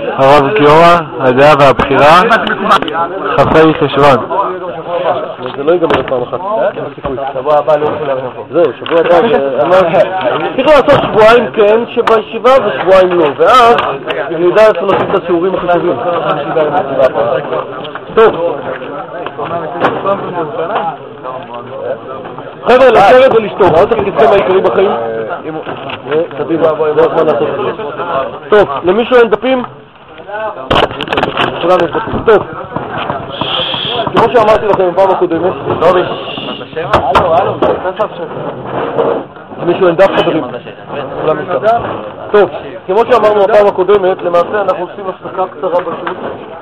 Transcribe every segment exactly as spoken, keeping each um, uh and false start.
הרב גיורא, הדעה והבחירה, חפי חשוון. זה לא ייגמר פעם אחת. שבוע הבא לא יכול להרחיב. זהו, שבוע הבא. צריך לעשות שבועיים כן שבישיבה ושבועיים לא, ואז אני יודע איפה לעשות את השיעורים החשובים. טוב. חבר'ה, לשבת ולשתות, מה תפקידכם העיקרי בחיים? קדימה, זה הזמן לעשות את זה. טוב, למישהו אין דפים? כולנו יש דפים. טוב. כמו שאמרתי לכם בפעם הקודמת, נורי. הלו, הלו, למישהו אין דף חברים? כולם יש דף. טוב, כמו שאמרנו בפעם הקודמת, למעשה אנחנו עושים הפסקה קצרה בשו"ת.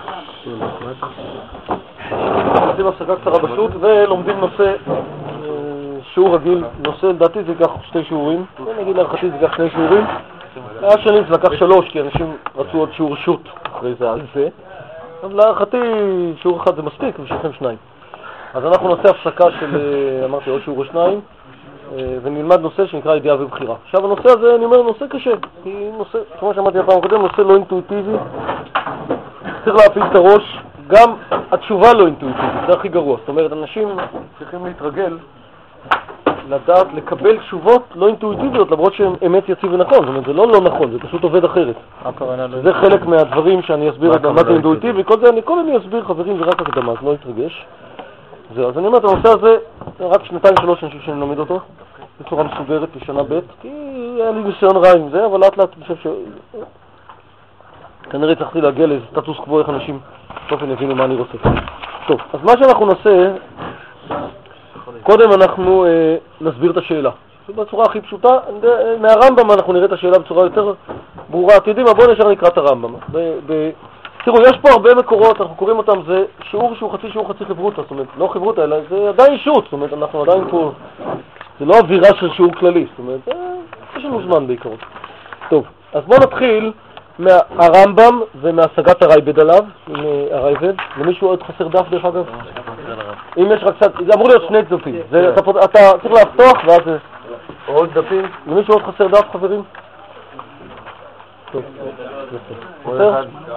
עושים הפסקה קצרה בשו"ת ולומדים נושא שיעור רגיל, נושא לדעתי זה ייקח שתי שיעורים, נגיד להערכתי זה ייקח שני שיעורים. היה שנים זה לקח שלוש כי אנשים רצו עוד שיעור שו"ת אחרי זה על זה, אבל להערכתי שיעור אחד זה מספיק ושלכם שניים. אז אנחנו נעשה הפסקה של, אמרתי, עוד שיעור או שניים ונלמד נושא שנקרא ידיעה ובחירה. עכשיו הנושא הזה, אני אומר, נושא קשה, כי נושא, כמו שאמרתי הפעם הקודם, נושא לא אינטואיטיבי, צריך להפיל את הראש, גם התשובה לא אינטואיטיבית, זה הכי גרוע. זאת אומרת, אנשים צריכים להתרגל לדעת לקבל תשובות לא אינטואיטיביות, למרות שהן אמת יציב ונכון. זאת אומרת, זה לא לא נכון, זה פשוט עובד אחרת. זה חלק מהדברים שאני אסביר את מה זה אינטואיטיבי, כל זה, אני כל אני אסביר, חברים, זה רק הקדמה, אז לא יתרגש. זהו, אז אני אומר, את הנושא הזה, רק שנתיים שלוש אני חושב שאני לומד אותו, בצורה מסוגרת לשנה ב', כי היה לי ניסיון רע עם זה, אבל לאט לאט אני חושב ש... כנראה צריכתי להגיע לאיזה סטטוס קבוע איך אנשים באופן יבינו מה אני רוצה. טוב, אז מה שאנחנו נעשה, קודם אנחנו אה, נסביר את השאלה. בצורה הכי פשוטה, מהרמב"ם אנחנו נראה את השאלה בצורה יותר ברורה. אתם יודעים מה? בואו נשאר נקרא את הרמב"ם. ב- ב- תראו, יש פה הרבה מקורות, אנחנו קוראים אותם, זה שיעור שהוא חצי שיעור חצי חברותא, זאת אומרת, לא חברותא, אלא זה עדיין שו"ת, זאת אומרת, אנחנו עדיין פה, זה לא אווירה של שיעור כללי, זאת אומרת, יש לנו זמן בעיקרון. טוב, אז בואו נתחיל מהרמב"ם ומהשגת הרייבד עליו, עם הרייבד. למישהו עוד חסר דף דרך אגב? אם יש רק קצת, זה אמור להיות שני דפים, אתה צריך להפתוח ואז עוד דפים. למישהו עוד חסר דף חברים? טוב, חסר?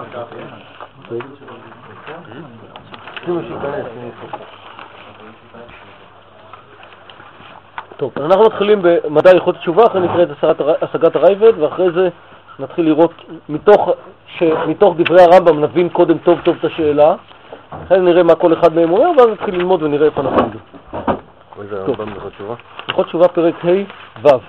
טוב, אנחנו מתחילים במדע הלכות תשובה, אחרי נקרא את השגת הרייבד, ואחרי זה נתחיל לראות מתוך, שמתוך דברי הרמב"ם נבין קודם טוב טוב את השאלה, אחרי נראה מה כל אחד מהם אומר, ואז נתחיל ללמוד ונראה איפה אנחנו נדע. איזה הרמב"ם הלכות תשובה? הלכות תשובה פרק ה' ו'.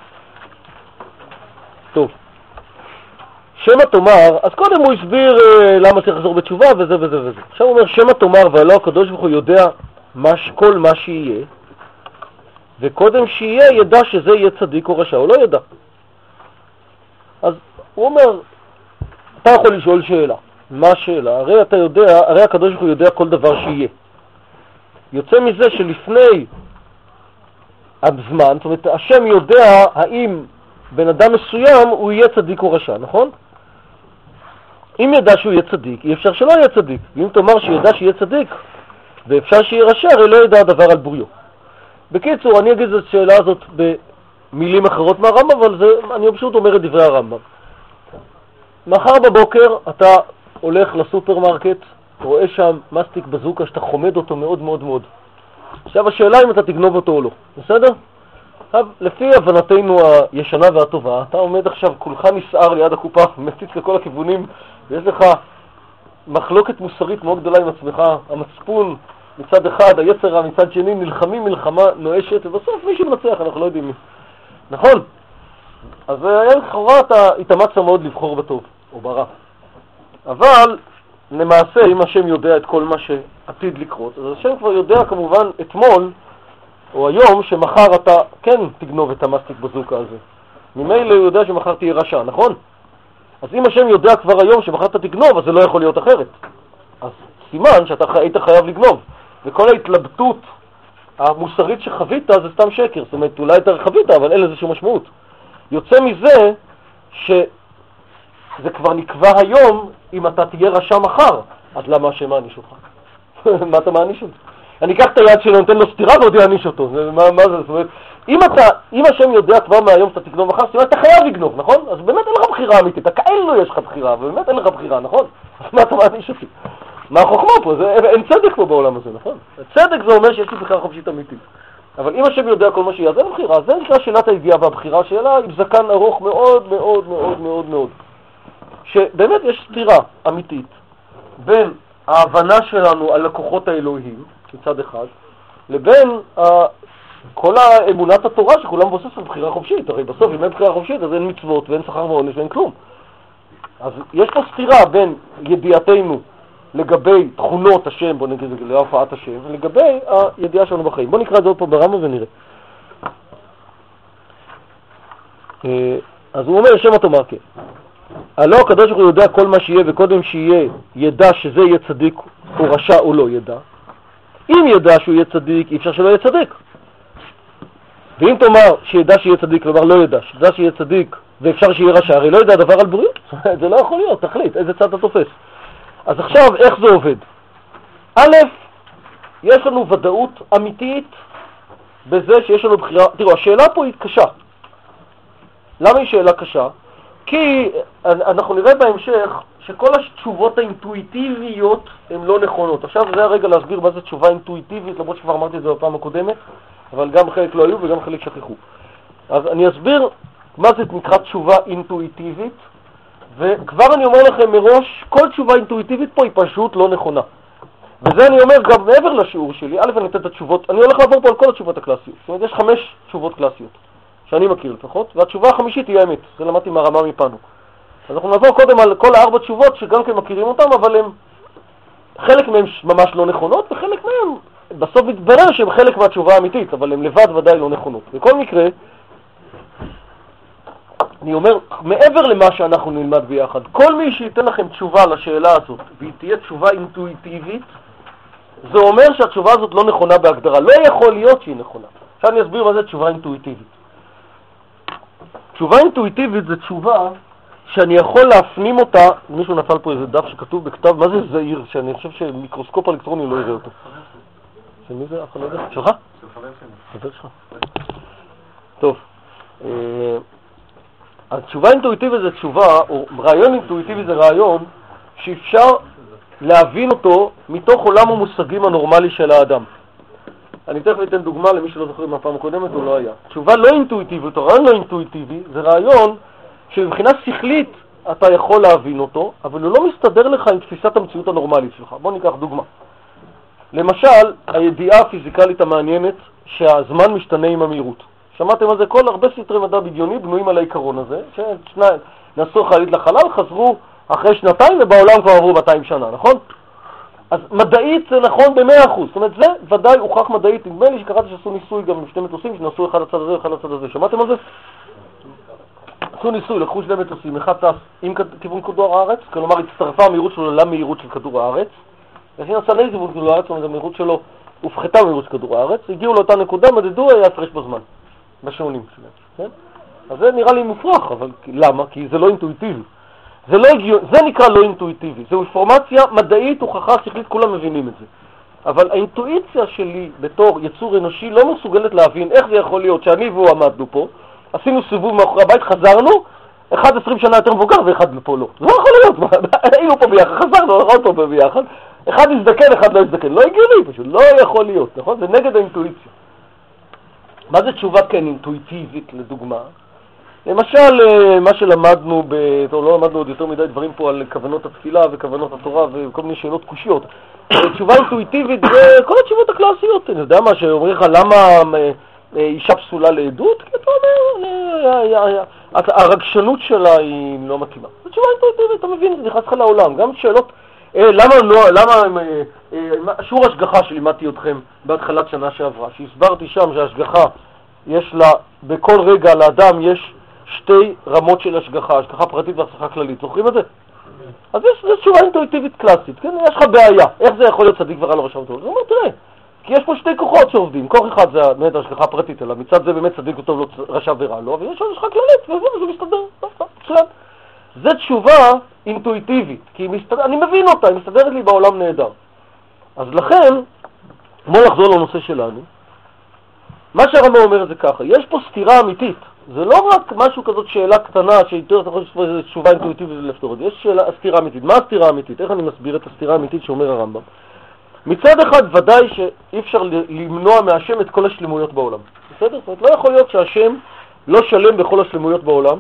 טוב. שמא תאמר, אז קודם הוא הסביר אה, למה צריך לחזור בתשובה וזה וזה וזה. עכשיו הוא אומר, שמא תאמר והלא הקדוש ברוך הוא יודע מה, כל מה שיהיה, וקודם שיהיה ידע שזה יהיה צדיק או רשע, הוא לא ידע. אז הוא אומר, אתה יכול לשאול שאלה. מה השאלה? הרי אתה יודע, הרי הקדוש ברוך הוא יודע כל דבר שיהיה. יוצא מזה שלפני הזמן, זאת אומרת, השם יודע האם בן אדם מסוים הוא יהיה צדיק או רשע, נכון? אם ידע שהוא יהיה צדיק, אי אפשר שלא יהיה צדיק. ואם תאמר שידע שיהיה צדיק, ואפשר שיהיה רשע, הרי לא ידע הדבר על בוריו. בקיצור, אני אגיד את השאלה הזאת במילים אחרות מהרמב"ם, אבל זה, אני פשוט אומר את דברי הרמב"ם. מחר בבוקר אתה הולך לסופרמרקט, רואה שם מסטיק בזוקה שאתה חומד אותו מאוד מאוד מאוד. עכשיו השאלה אם אתה תגנוב אותו או לא, בסדר? עכשיו, לפי הבנתנו הישנה והטובה, אתה עומד עכשיו כולך נסער ליד הקופה, מציץ לכל הכיוונים, ויש לך מחלוקת מוסרית מאוד גדולה עם עצמך, המצפון מצד אחד, היצר מצד שני, נלחמים מלחמה נואשת, ובסוף מישהו מנצח, אנחנו לא יודעים מי. נכון? אז היה לכאורה אתה התאמצת מאוד לבחור בטוב, או ברע. אבל למעשה, אם השם יודע את כל מה שעתיד לקרות, אז השם כבר יודע כמובן אתמול, או היום, שמחר אתה כן תגנוב את המסטיק בזוקה הזה. ממילא הוא יודע שמחר תהיה רשע, נכון? אז אם השם יודע כבר היום שמחר אתה תגנוב, אז זה לא יכול להיות אחרת. אז סימן שאתה היית חייב לגנוב. וכל ההתלבטות המוסרית שחווית זה סתם שקר. זאת אומרת, אולי אתה חווית, אבל אין לזה שום משמעות. יוצא מזה שזה כבר נקבע היום אם אתה תהיה רשע מחר. אז למה השם מעניש אותך? מה אתה מעניש אותו? אני אקח את היד שלו, נותן לו סתירה ועוד יעניש אותו. מה, מה זה? זאת אומרת, אם אתה, אם השם יודע כבר מהיום שאתה תגנוב מחר, זאת אומרת, אתה חייב לגנוב, נכון? אז באמת אין לך בחירה אמיתית, אתה כאלו יש לך בחירה, ובאמת אין לך בחירה, נכון? אז מה אתה מעניש אותי? מה החוכמה פה? זה, אין צדק פה בעולם הזה, נכון? צדק זה אומר שיש לי בחירה חופשית אמיתית. אבל אם השם יודע כל מה שיהיה, אז אין בחירה, זה נקרא שאלת הידיעה והבחירה, שאלה עם זקן ארוך מאוד מאוד מאוד מאוד מאוד. שבאמת יש סתירה אמיתית בין ההבנה שלנו על לקוחות האלוהים, מצד אחד, לבין ה... כל האמונת התורה שכולם מבוסס על בחירה חופשית. הרי בסוף אם אין בחירה חופשית אז אין מצוות ואין שכר ועונש ואין כלום. אז יש פה סתירה בין ידיעתנו לגבי תכונות השם, בוא נגיד זה להופעת השם, ולגבי הידיעה שלנו בחיים. בוא נקרא את זה עוד פה ברמה ונראה. אז הוא אומר, השם התאמר כן. הלא הקדוש ברוך הוא יודע כל מה שיהיה, וקודם שיהיה ידע שזה יהיה צדיק או רשע או לא ידע. אם ידע שהוא יהיה צדיק, אי אפשר שלא יהיה צדיק. ואם תאמר שידע שיהיה צדיק, כלומר לא ידע, שידע שיהיה צדיק ואפשר שיהיה רשע, הרי לא ידע דבר על בריאות, זה לא יכול להיות, תחליט, איזה צד אתה תופס. אז עכשיו, איך זה עובד? א', יש לנו ודאות אמיתית בזה שיש לנו בחירה. תראו, השאלה פה היא קשה. למה היא שאלה קשה? כי אנחנו נראה בהמשך שכל התשובות האינטואיטיביות הן לא נכונות. עכשיו זה הרגע להסביר מה זה תשובה אינטואיטיבית, למרות שכבר אמרתי את זה בפעם הקודמת, אבל גם חלק לא היו וגם חלק שכחו. אז אני אסביר מה זה נקרא תשובה אינטואיטיבית, וכבר אני אומר לכם מראש, כל תשובה אינטואיטיבית פה היא פשוט לא נכונה. וזה אני אומר גם מעבר לשיעור שלי. א', אני אתן את התשובות, אני הולך לעבור פה על כל התשובות הקלאסיות. זאת אומרת, יש חמש תשובות קלאסיות, שאני מכיר לפחות, והתשובה החמישית היא האמת. זה למדתי מהרמה מפנו. אז אנחנו נעבור קודם על כל הארבע תשובות שגם כן מכירים אותם, אבל הם, חלק מהם ממש לא נכונות, וחלק מהם בסוף מתברר שהם חלק מהתשובה האמיתית, אבל הם לבד ודאי לא נכונות. בכל מקרה, אני אומר, מעבר למה שאנחנו נלמד ביחד, כל מי שייתן לכם תשובה לשאלה הזאת, והיא תהיה תשובה אינטואיטיבית, זה אומר שהתשובה הזאת לא נכונה בהגדרה. לא יכול להיות שהיא נכונה. עכשיו אני אסביר מה זה תשובה אינטואיטיבית. תשובה אינטואיטיבית זה תשובה שאני יכול להפנים אותה, מישהו נפל פה איזה דף שכתוב בכתב, מה זה זעיר, שאני חושב שמיקרוסקופ אלקטרוני לא יראה אותו. של מי זה? אף אחד לא יודע? שלך? של חבר שלי. חבר שלך. טוב. אז תשובה אינטואיטיבית זה תשובה, או רעיון אינטואיטיבי זה רעיון שאפשר להבין אותו מתוך עולם המושגים הנורמלי של האדם. אני תכף אתן דוגמה למי שלא זוכר מהפעם הקודמת, הוא לא היה. תשובה לא אינטואיטיבית, או רעיון לא אינטואיטיבי, זה רעיון שמבחינה שכלית אתה יכול להבין אותו, אבל הוא לא מסתדר לך עם תפיסת המציאות הנורמלית שלך. בוא ניקח דוגמה. למשל, הידיעה הפיזיקלית המעניינת שהזמן משתנה עם המהירות. שמעתם על זה? כל הרבה סתרי מדע בדיוני בנויים על העיקרון הזה, ששניים נסעו חללית לחלל, חזרו אחרי שנתיים ובעולם כבר עברו מאתיים שנה, נכון? אז מדעית זה נכון ב-מאה אחוז, זאת אומרת זה ודאי הוכח מדעית. נדמה לי שקראתי שעשו ניסוי גם עם שני מטוסים שנסעו אחד לצד הזה ואחד לצד הזה. שמעתם על זה? עשו ניסוי, לקחו שני מטוסים, אחד טס עם כיוון כדור הארץ, כלומר הצטרפה המהירות שלו למהירות של כדור הארץ, וכי נסע נגד כיוון כדור הארץ, זאת אומרת המהירות שלו הופחתה מהירות של כדור הארץ, הגיעו לאותה נקודה, מדדו, היה הפרש בזמן, בשעונים שלהם, כן? אז זה נראה לי מופרך, אבל למה? כי זה לא אינטואיטיבי. זה, לא הגיע... זה נקרא לא אינטואיטיבי, זו אינפורמציה מדעית, הוכחה שכלית, כולם מבינים את זה. אבל האינטואיציה שלי בתור יצור אנושי לא מסוגלת להבין איך זה יכול להיות שאני והוא עמדנו פה, עשינו סיבוב מאחורי הבית, חזרנו, אחד עשרים שנה יותר מבוגר ואחד פה לא. זה לא יכול להיות, היינו פה ביחד, חזרנו, עוד פה ביחד, אחד יזדקן, אחד לא יזדקן, לא הגיוני פשוט, לא יכול להיות, נכון? זה נגד האינטואיציה. מה זה תשובה כן אינטואיטיבית לדוגמה? למשל, מה שלמדנו, ב... טוב, לא למדנו עוד יותר מדי דברים פה על כוונות התפילה וכוונות התורה וכל מיני שאלות קושיות. תשובה אינטואיטיבית זה כל התשובות הקלאסיות. אני יודע מה שאומרים לך, למה אישה פסולה לעדות? כי אתה אומר, הרגשנות שלה היא לא מתאימה. זו תשובה אינטואיטיבית, אתה מבין, זה נכנס לך לעולם. גם שאלות, למה לא, למה, שיעור השגחה שלימדתי אתכם בהתחלת שנה שעברה, שהסברתי שם שההשגחה יש לה, בכל רגע לאדם יש שתי רמות של השגחה, השגחה פרטית והשגחה כללית. זוכרים את זה? אז יש, יש תשובה אינטואיטיבית קלאסית, כן? יש לך בעיה. איך זה יכול להיות צדיק ורע לא רשע וטוב? זה אומר, תראה, כי יש פה שתי כוחות שעובדים. כוח אחד זה באמת השגחה פרטית, אלא מצד זה באמת צדיק וטוב לא רשע ורע לא, ויש השגחה כללית, וזה מסתדר. זה תשובה אינטואיטיבית, כי מסתדר, אני מבין אותה, היא מסתדרת לי בעולם נהדר. אז לכן, בואו נחזור לנושא שלנו. מה שהרמב"ם אומר זה ככה, יש פה סתירה אמיתית, זה לא רק משהו כזאת שאלה קטנה שיותר אתה חושב שזו תשובה אינטואיטיבית לפתור את זה, יש שאלה, סתירה אמיתית. מה הסתירה האמיתית? איך אני מסביר את הסתירה האמיתית שאומר הרמב"ם? מצד אחד ודאי שאי אפשר למנוע מהשם את כל השלמויות בעולם, בסדר? זאת אומרת, לא יכול להיות שהשם לא שלם בכל השלמויות בעולם,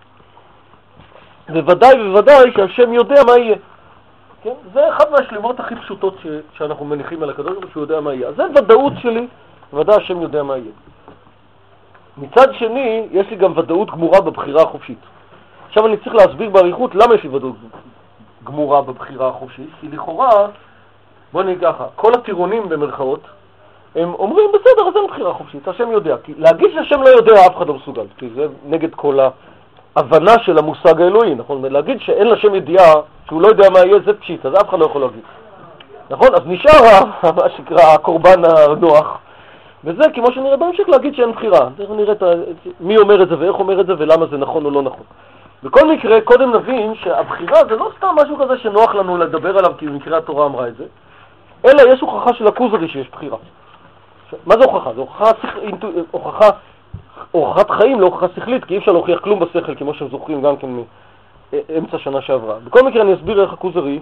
וודאי וודאי שהשם יודע מה יהיה. כן? זה אחד מהשלמות הכי פשוטות ש... שאנחנו מניחים על הקדוש ברוך הוא שהוא יודע מה יהיה. אז זה ודאות שלי, ודאי השם יודע מה יהיה. מצד שני, יש לי גם ודאות גמורה בבחירה החופשית. עכשיו אני צריך להסביר בעריכות למה יש לי ודאות גמורה בבחירה החופשית, כי לכאורה, בוא נגיד ככה, כל הטירונים במרכאות, הם אומרים בסדר, אז אין בחירה חופשית, השם יודע. כי להגיד שהשם לא יודע, אף אחד לא מסוגל, כי זה נגד כל ההבנה של המושג האלוהי, נכון? להגיד שאין לשם ידיעה, שהוא לא יודע מה יהיה, זה פשיט, אז אף אחד לא יכול להגיד. נכון? אז נשאר מה שקרא הקורבן הנוח, וזה כמו שנראה בהמשך להגיד שאין בחירה. נראה מי אומר את זה ואיך אומר את זה ולמה זה נכון או לא נכון. בכל מקרה, קודם נבין שהבחירה זה לא סתם משהו כזה שנוח לנו לדבר עליו כי במקרה התורה אמרה את זה, אלא יש הוכחה של הכוזרי שיש בחירה. מה זה הוכחה? זה הוכחה, הוכחה, הוכחת חיים, לא הוכחה שכלית, כי אי אפשר להוכיח כלום בשכל, כמו שהם זוכרים גם כן מאמצע שנה שעברה. בכל מקרה אני אסביר איך הכוזרי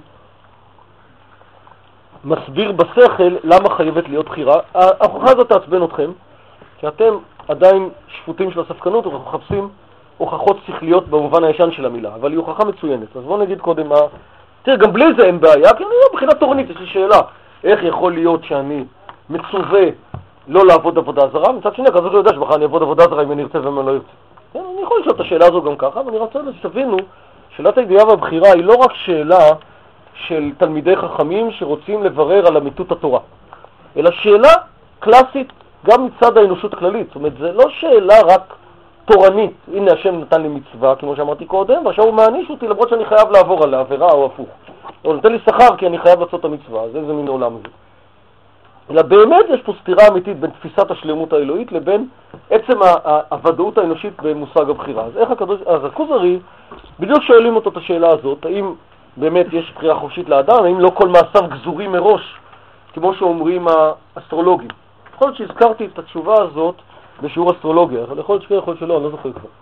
מסביר בשכל למה חייבת להיות בחירה. ההוכחה הזאת תעצבן אתכם, שאתם עדיין שפוטים של הספקנות ומחפשים הוכחות שכליות במובן הישן של המילה, אבל היא הוכחה מצוינת. אז בואו נגיד קודם מה... תראה, גם בלי זה אין בעיה, כי אני לא בחינה תורנית, יש לי שאלה. איך יכול להיות שאני מצווה לא לעבוד עבודה זרה? מצד שני, כזאת לא יודע שבכלל אני אעבוד עבודה זרה אם אני ארצה ומה לא ארצה. כן, אני יכול לשאול את השאלה הזו גם ככה, ואני רוצה שתבינו, שאלת הידיעה והבחירה היא לא רק שאלה של תלמידי חכמים שרוצים לברר על אמיתות התורה, אלא שאלה קלאסית גם מצד האנושות הכללית. זאת אומרת, זה לא שאלה רק תורנית, הנה השם נתן לי מצווה, כמו שאמרתי קודם, ועכשיו הוא מעניש אותי למרות שאני חייב לעבור עליה, עבירה או הפוך. או נותן לי שכר כי אני חייב לעשות את המצווה, זה איזה מין עולם הזה. אלא באמת יש פה סתירה אמיתית בין תפיסת השלמות האלוהית לבין עצם הוודאות האנושית במושג הבחירה. אז איך הקדוש... אז הכוזרי, בדיוק שואלים אותו את השאלה הזאת, האם באמת יש בחירה חופשית לאדם, האם לא כל מעשיו גזורים מראש, כמו שאומרים האסטרולוגים. יכול להיות שהזכרתי את התשובה הזאת בשיעור אסטרולוגיה, אבל יכול להיות שכן, יכול להיות שלא, אני לא זוכר כבר.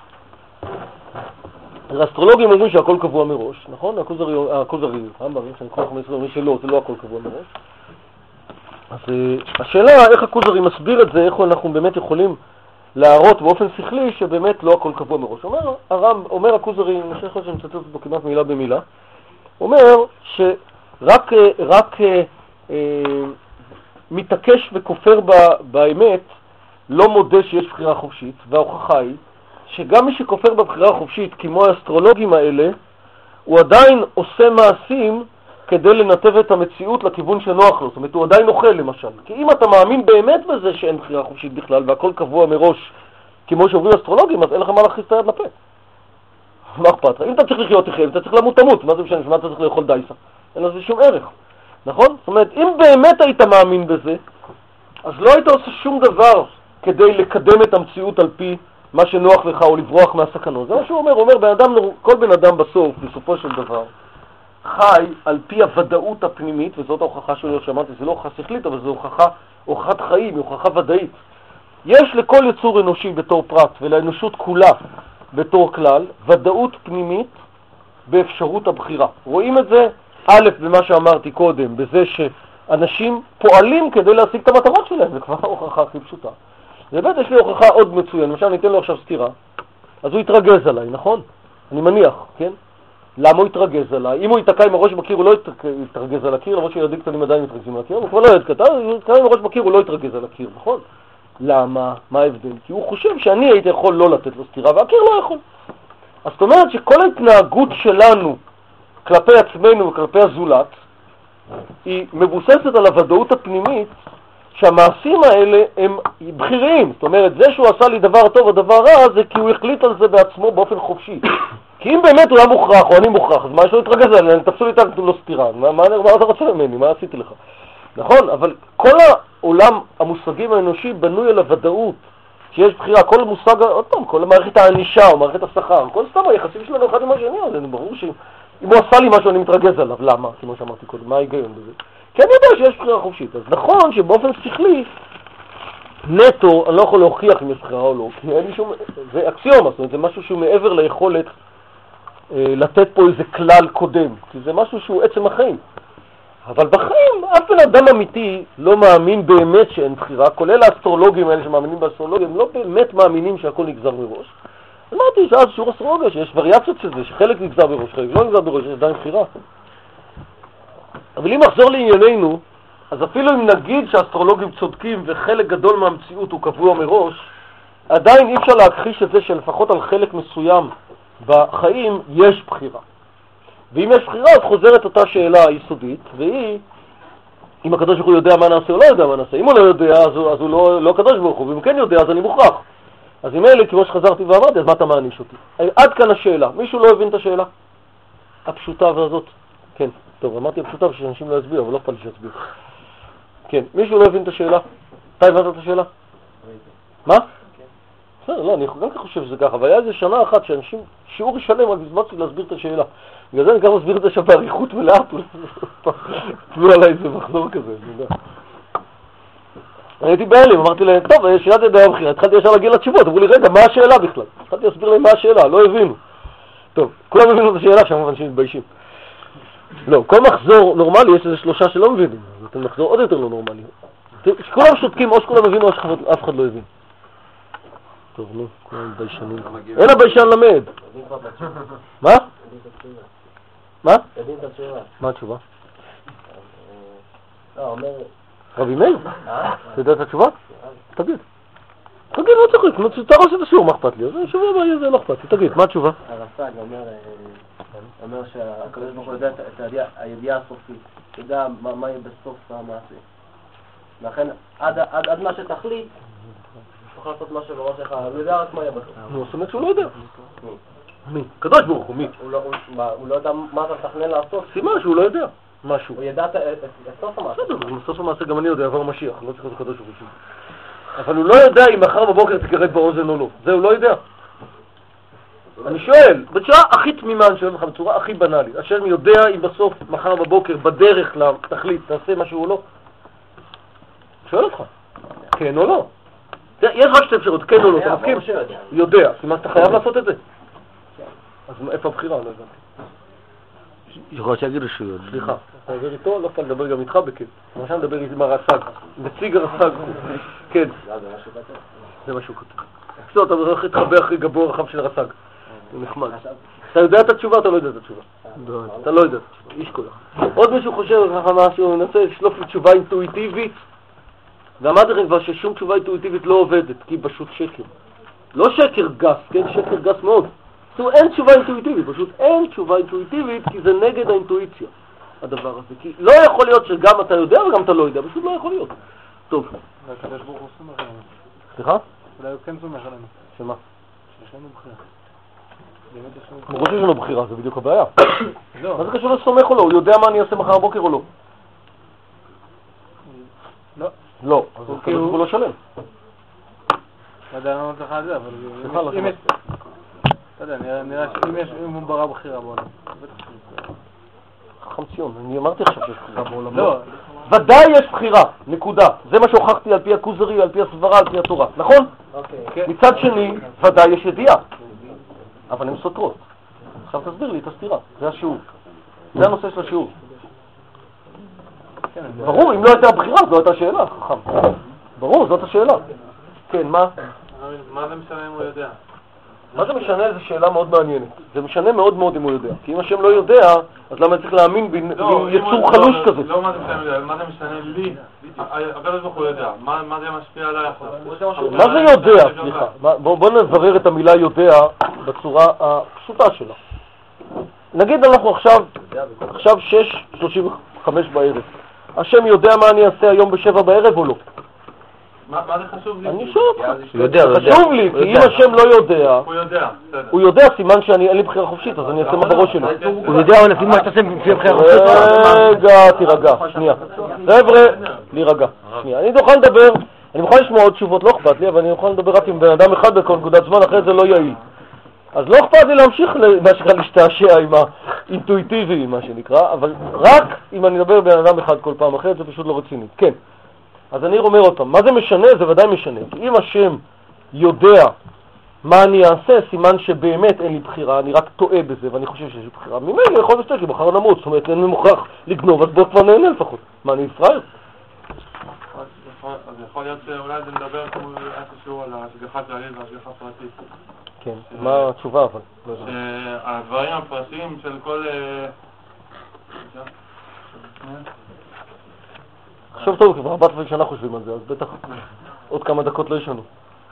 האסטרולוגים אומרים שהכל קבוע מראש, נכון? הכוזרי, הכוזרי, אמרים שאני כל כך מסוים, מי שלא, זה לא הכל קבוע מראש. אז השאלה איך הכוזרי מסביר את זה, איך אנחנו באמת יכולים להראות באופן שכלי שבאמת לא הכל קבוע מראש. אומר הרם, אומר הכוזרי, אני חושב שאני מצטט בו כמעט מילה במילה, אומר שרק רק, אה, מתעקש וכופר באמת לא מודה שיש בחירה חופשית, וההוכחה היא שגם מי שכופר בבחירה החופשית, כמו האסטרולוגים האלה, הוא עדיין עושה מעשים כדי לנתב את המציאות לכיוון שנוח לו. זאת אומרת, הוא עדיין אוכל למשל. כי אם אתה מאמין באמת בזה שאין בחירה חופשית בכלל, והכל קבוע מראש, כמו שאומרים אסטרולוגים, אז אין לך מה להכניס את היד לפה. מה אכפת? אם אתה צריך לחיות תחיה, אתה צריך למות תמות. מה זה משנה? מה אתה צריך לאכול דייסה? אין לזה שום ערך. נכון? זאת אומרת, אם באמת היית מאמין בזה, אז לא היית עושה שום דבר כדי לקדם את המציאות על פי מה שנוח לך או לברוח מהסכנות. זה מה שהוא אומר. הוא אומר, בן אדם, כל בן אדם בסוף, בסופו של דבר, חי על פי הוודאות הפנימית, וזאת ההוכחה שלו שאמרתי, זה לא הוכחה שכלית, אבל זו הוכחה, הוכחת חיים, הוכחה ודאית. יש לכל יצור אנושי בתור פרט, ולאנושות כולה בתור כלל, ודאות פנימית באפשרות הבחירה. רואים את זה, א', במה שאמרתי קודם, בזה שאנשים פועלים כדי להשיג את המטרות שלהם, זה כבר ההוכחה הכי פשוטה. ובאמת יש לי הוכחה עוד מצוין, למשל ניתן לו עכשיו סתירה, אז הוא יתרגז עליי, נכון? אני מניח, כן? למה הוא יתרגז עליי? אם הוא יתקע עם הראש בקיר הוא לא יתרגז על הקיר, למרות שילדים קטנים עדיין מתרגזים על הקיר, הוא כבר לא יתקע, הוא יתקע עם הראש בקיר הוא לא יתרגז על הקיר, נכון? למה? מה ההבדל? כי הוא חושב שאני הייתי יכול לא לתת לו סתירה והקיר לא יכול. אז זאת אומרת שכל ההתנהגות שלנו כלפי עצמנו וכלפי הזולת היא מבוססת על הוודאות הפנימית שהמעשים האלה הם בחיריים. זאת אומרת, זה שהוא עשה לי דבר טוב או דבר רע זה כי הוא החליט על זה בעצמו באופן חופשי. כי אם באמת הוא היה מוכרח או אני מוכרח, אז מה יש לו להתרגז עליי? אני תפסו לי את זה, לא סתירה. מה, מה, מה אתה רוצה ממני? מה עשיתי לך? נכון? אבל כל העולם המושגים האנושי בנוי על הוודאות שיש בחירה. כל מושג, עוד פעם, כל מערכת הענישה או מערכת השכר, כל סתם היחסים שלנו אחד עם השני, אז אני ברור שאם הוא עשה לי משהו אני מתרגז עליו. למה? כמו שאמרתי קודם, מה ההיגיון בזה? כי אני יודע שיש בחירה חופשית. אז נכון שבאופן שכלי נטו, אני לא יכול להוכיח אם יש בחירה או לא, כי אין לי שום, זה אקסיומה, זאת אומרת, זה משהו שהוא מעבר ליכולת אה, לתת פה איזה כלל קודם, כי זה משהו שהוא עצם החיים. אבל בחיים, אף בן אדם אמיתי לא מאמין באמת שאין בחירה, כולל האסטרולוגים האלה שמאמינים באסטרולוגיה, הם לא באמת מאמינים שהכל נגזר מראש. אמרתי שאז שיעור אסטרולוגיה, שיש וריאציות של זה, שחלק נגזר בראש, חלק לא נגזר בראש, יש עדיין בחירה. אבל אם נחזור לענייננו, אז אפילו אם נגיד שהאסטרולוגים צודקים וחלק גדול מהמציאות הוא קבוע מראש, עדיין אי אפשר להכחיש את זה שלפחות על חלק מסוים בחיים יש בחירה. ואם יש בחירה, אז חוזרת אותה שאלה היסודית, והיא, אם הקדוש ברוך הוא יודע מה נעשה או לא יודע מה נעשה. אם הוא לא יודע, אז הוא, אז הוא לא, לא הקדוש ברוך הוא, ואם כן יודע, אז אני מוכרח. אז אם אלה, כמו שחזרתי ואמרתי, אז מה אתה מעניש אותי? עד כאן השאלה. מישהו לא הבין את השאלה? הפשוטה והזאת. כן, טוב, אמרתי הפשוטה שאנשים לא יסביר, אבל לא פעם שיסביר. כן, מישהו לא הבין את השאלה? אתה הבנת את השאלה? מה? בסדר, לא, אני גם חושב שזה ככה, אבל היה איזה שנה אחת שאנשים, שיעור שלם על בזבזתי להסביר את השאלה. בגלל זה אני גם מסביר את זה שבעריכות מלאה, תלו עליי איזה מחזור כזה, אני יודע. אני הייתי בהלם, אמרתי להם, טוב, שאלת ידי הבחירה, התחלתי ישר להגיע לתשובות, אמרו לי, רגע, מה השאלה בכלל? התחלתי להסביר להם מה השאלה, לא הבינו. טוב, כולם הבינו את השאלה, שם אנשים מתביישים. לא, כל מחזור נורמלי יש איזה שלושה שלא מבינים, אז אתם מחזור עוד יותר לא נורמלי. כולם שותקים, או שכולם הבינו, או שאף אחד לא הבין. טוב, נו, כולם ביישנים. אין הביישן למד. מה? מה? מה התשובה? רבי מאיר? אתה יודע את התשובה? תגיד. תגיד, לא צריך, תרוס את השיעור, מה אכפת לי? שבוע הבא יהיה זה, לא אכפת לי. תגיד, מה התשובה? הרס"ג אומר שהקדוש ברוך הוא יודע את הידיעה הסופית, יודע מה יהיה בסוף המעשה. לכן, עד מה שתחליט, תוכל לעשות מה שבראש שלך, הוא יודע רק מה יהיה בסוף. הוא עושה שהוא לא יודע. מי? קדוש ברוך הוא, מי? הוא לא יודע מה אתה מתכנן לעשות. סימן שהוא לא יודע משהו. הוא ידע את סוף המעשה. בסדר, בסוף המעשה גם אני יודע, עבר משיח, לא צריך להיות קדוש ברוך הוא. אבל הוא לא יודע אם מחר בבוקר תגרד באוזן או לא. זה הוא לא יודע. אני שואל, בצורה הכי תמימה אני שואל לך, בצורה הכי בנאלית, השם יודע אם בסוף מחר בבוקר בדרך לתכלית תעשה משהו או לא? שואל אותך, כן או לא? יש רק שתי אפשרות, כן או לא, אתה מסכים? הוא יודע, סימן אתה חייב לעשות את זה. אז איפה הבחירה? לא הבנתי. יכול שיגידו שהוא יודע. סליחה, אתה מדבר איתו, לא פעם לדבר גם איתך בכן. למשל נדבר עם הרס"ג, נציג הרס"ג. כן. זה מה שהוא כותב. בסדר, אתה הולך להתחבא אחרי גבו הרחב של הרס"ג. הוא נחמד. אתה יודע את התשובה, אתה לא יודע את התשובה. אתה לא יודע, איש כולה. עוד מישהו חושב ככה משהו, הוא מנסה לשלוף לי תשובה אינטואיטיבית, ואמרתי לכם כבר ששום תשובה אינטואיטיבית לא עובדת, כי פשוט שקר. לא שקר גס, כן? שקר גס מאוד. זאת אומרת, אין תשובה אינטואיטיבית, פשוט אין תשובה אינטואיטיבית, כי זה נגד האינטואיציה, הדבר הזה. כי לא יכול להיות שגם אתה יודע וגם אתה לא יודע, פשוט לא יכול להיות. טוב. והקדוש ברוך הוא סומך עלינו. סליחה? אולי הוא כן סומך עלינו. שמה? שיש לנו בחירה. ברור שיש לנו בחירה, זה בדיוק הבעיה. מה זה קשור לסומך או לא? הוא יודע מה אני אעשה מחר בבוקר או לא? לא. לא, אז הוא לא שלם. לא יודע, אני לא נותן לך על זה, אבל... סליחה, לא אם יש... אתה יודע, נראה שאם יש... אם הוא ברא בחירה בעולם. חכם ציון, אני אמרתי עכשיו שיש בחירה בעולם. לא. ודאי יש בחירה, נקודה. זה מה שהוכחתי על פי הכוזרי, על פי הסברה, על פי התורה. נכון? מצד שני, ודאי יש ידיעה. אבל הן סותרות. עכשיו תסביר לי את הסתירה, זה השיעור. זה הנושא של השיעור. ברור, אם לא הייתה בחירה, זו הייתה שאלה, חכם. ברור, זאת השאלה. כן, מה? מה זה משנה אם הוא יודע? מה זה משנה? זו שאלה מאוד מעניינת. זה משנה מאוד מאוד אם הוא יודע. כי אם השם לא יודע, אז למה צריך להאמין ביצור חלוש כזה? לא מה זה משנה, מה זה משנה לי? הקדוש ברוך הוא יודע. מה זה משפיע עליי עכשיו? מה זה יודע? סליחה. בואו נברר את המילה יודע בצורה הפשוטה שלה. נגיד אנחנו עכשיו, עכשיו שש שלושים וחמש בערב. השם יודע מה אני אעשה היום בשבע בערב או לא? מה זה חשוב לי? אני שואל אותך. חשוב לי, כי אם השם לא יודע, הוא יודע, הוא יודע, סימן שאני אין לי בחירה חופשית, אז אני אעשה מה בראש שלו. הוא יודע או לפי מה שתעשה לפי בחירה חופשית? רגע, תירגע, שנייה. חבר'ה, להירגע. שנייה, אני מוכן לדבר, אני מוכן לשמוע עוד תשובות, לא אכפת לי, אבל אני מוכן לדבר רק עם בן אדם אחד בכל נקודת זמן, אחרי זה לא יעיל. אז לא אכפת לי להמשיך מה שנקרא להשתעשע עם האינטואיטיבי, מה שנקרא, אבל רק אם אני מדבר בן אדם אחד כל פעם אחרת, זה פשוט לא רציני. כן. אז אני אומר עוד פעם, מה זה משנה? זה ודאי משנה. כי אם השם יודע מה אני אעשה, סימן שבאמת אין לי בחירה, אני רק טועה בזה, ואני חושב שיש לי בחירה. ממני יכול להיות כי בחר נמות, זאת אומרת, אין לי מוכרח לגנוב, אז בוא כבר נהנה לפחות. מה, אני פראייר? אז יכול להיות שאולי זה מדבר כמו איזשהו על ההשגחה כללית וההשגחה פרטית. כן, מה התשובה אבל? שהדברים הפרטיים של כל... עכשיו טוב, כבר ארבעת אלפים שנה חושבים על זה, אז בטח עוד כמה דקות לא ישנו.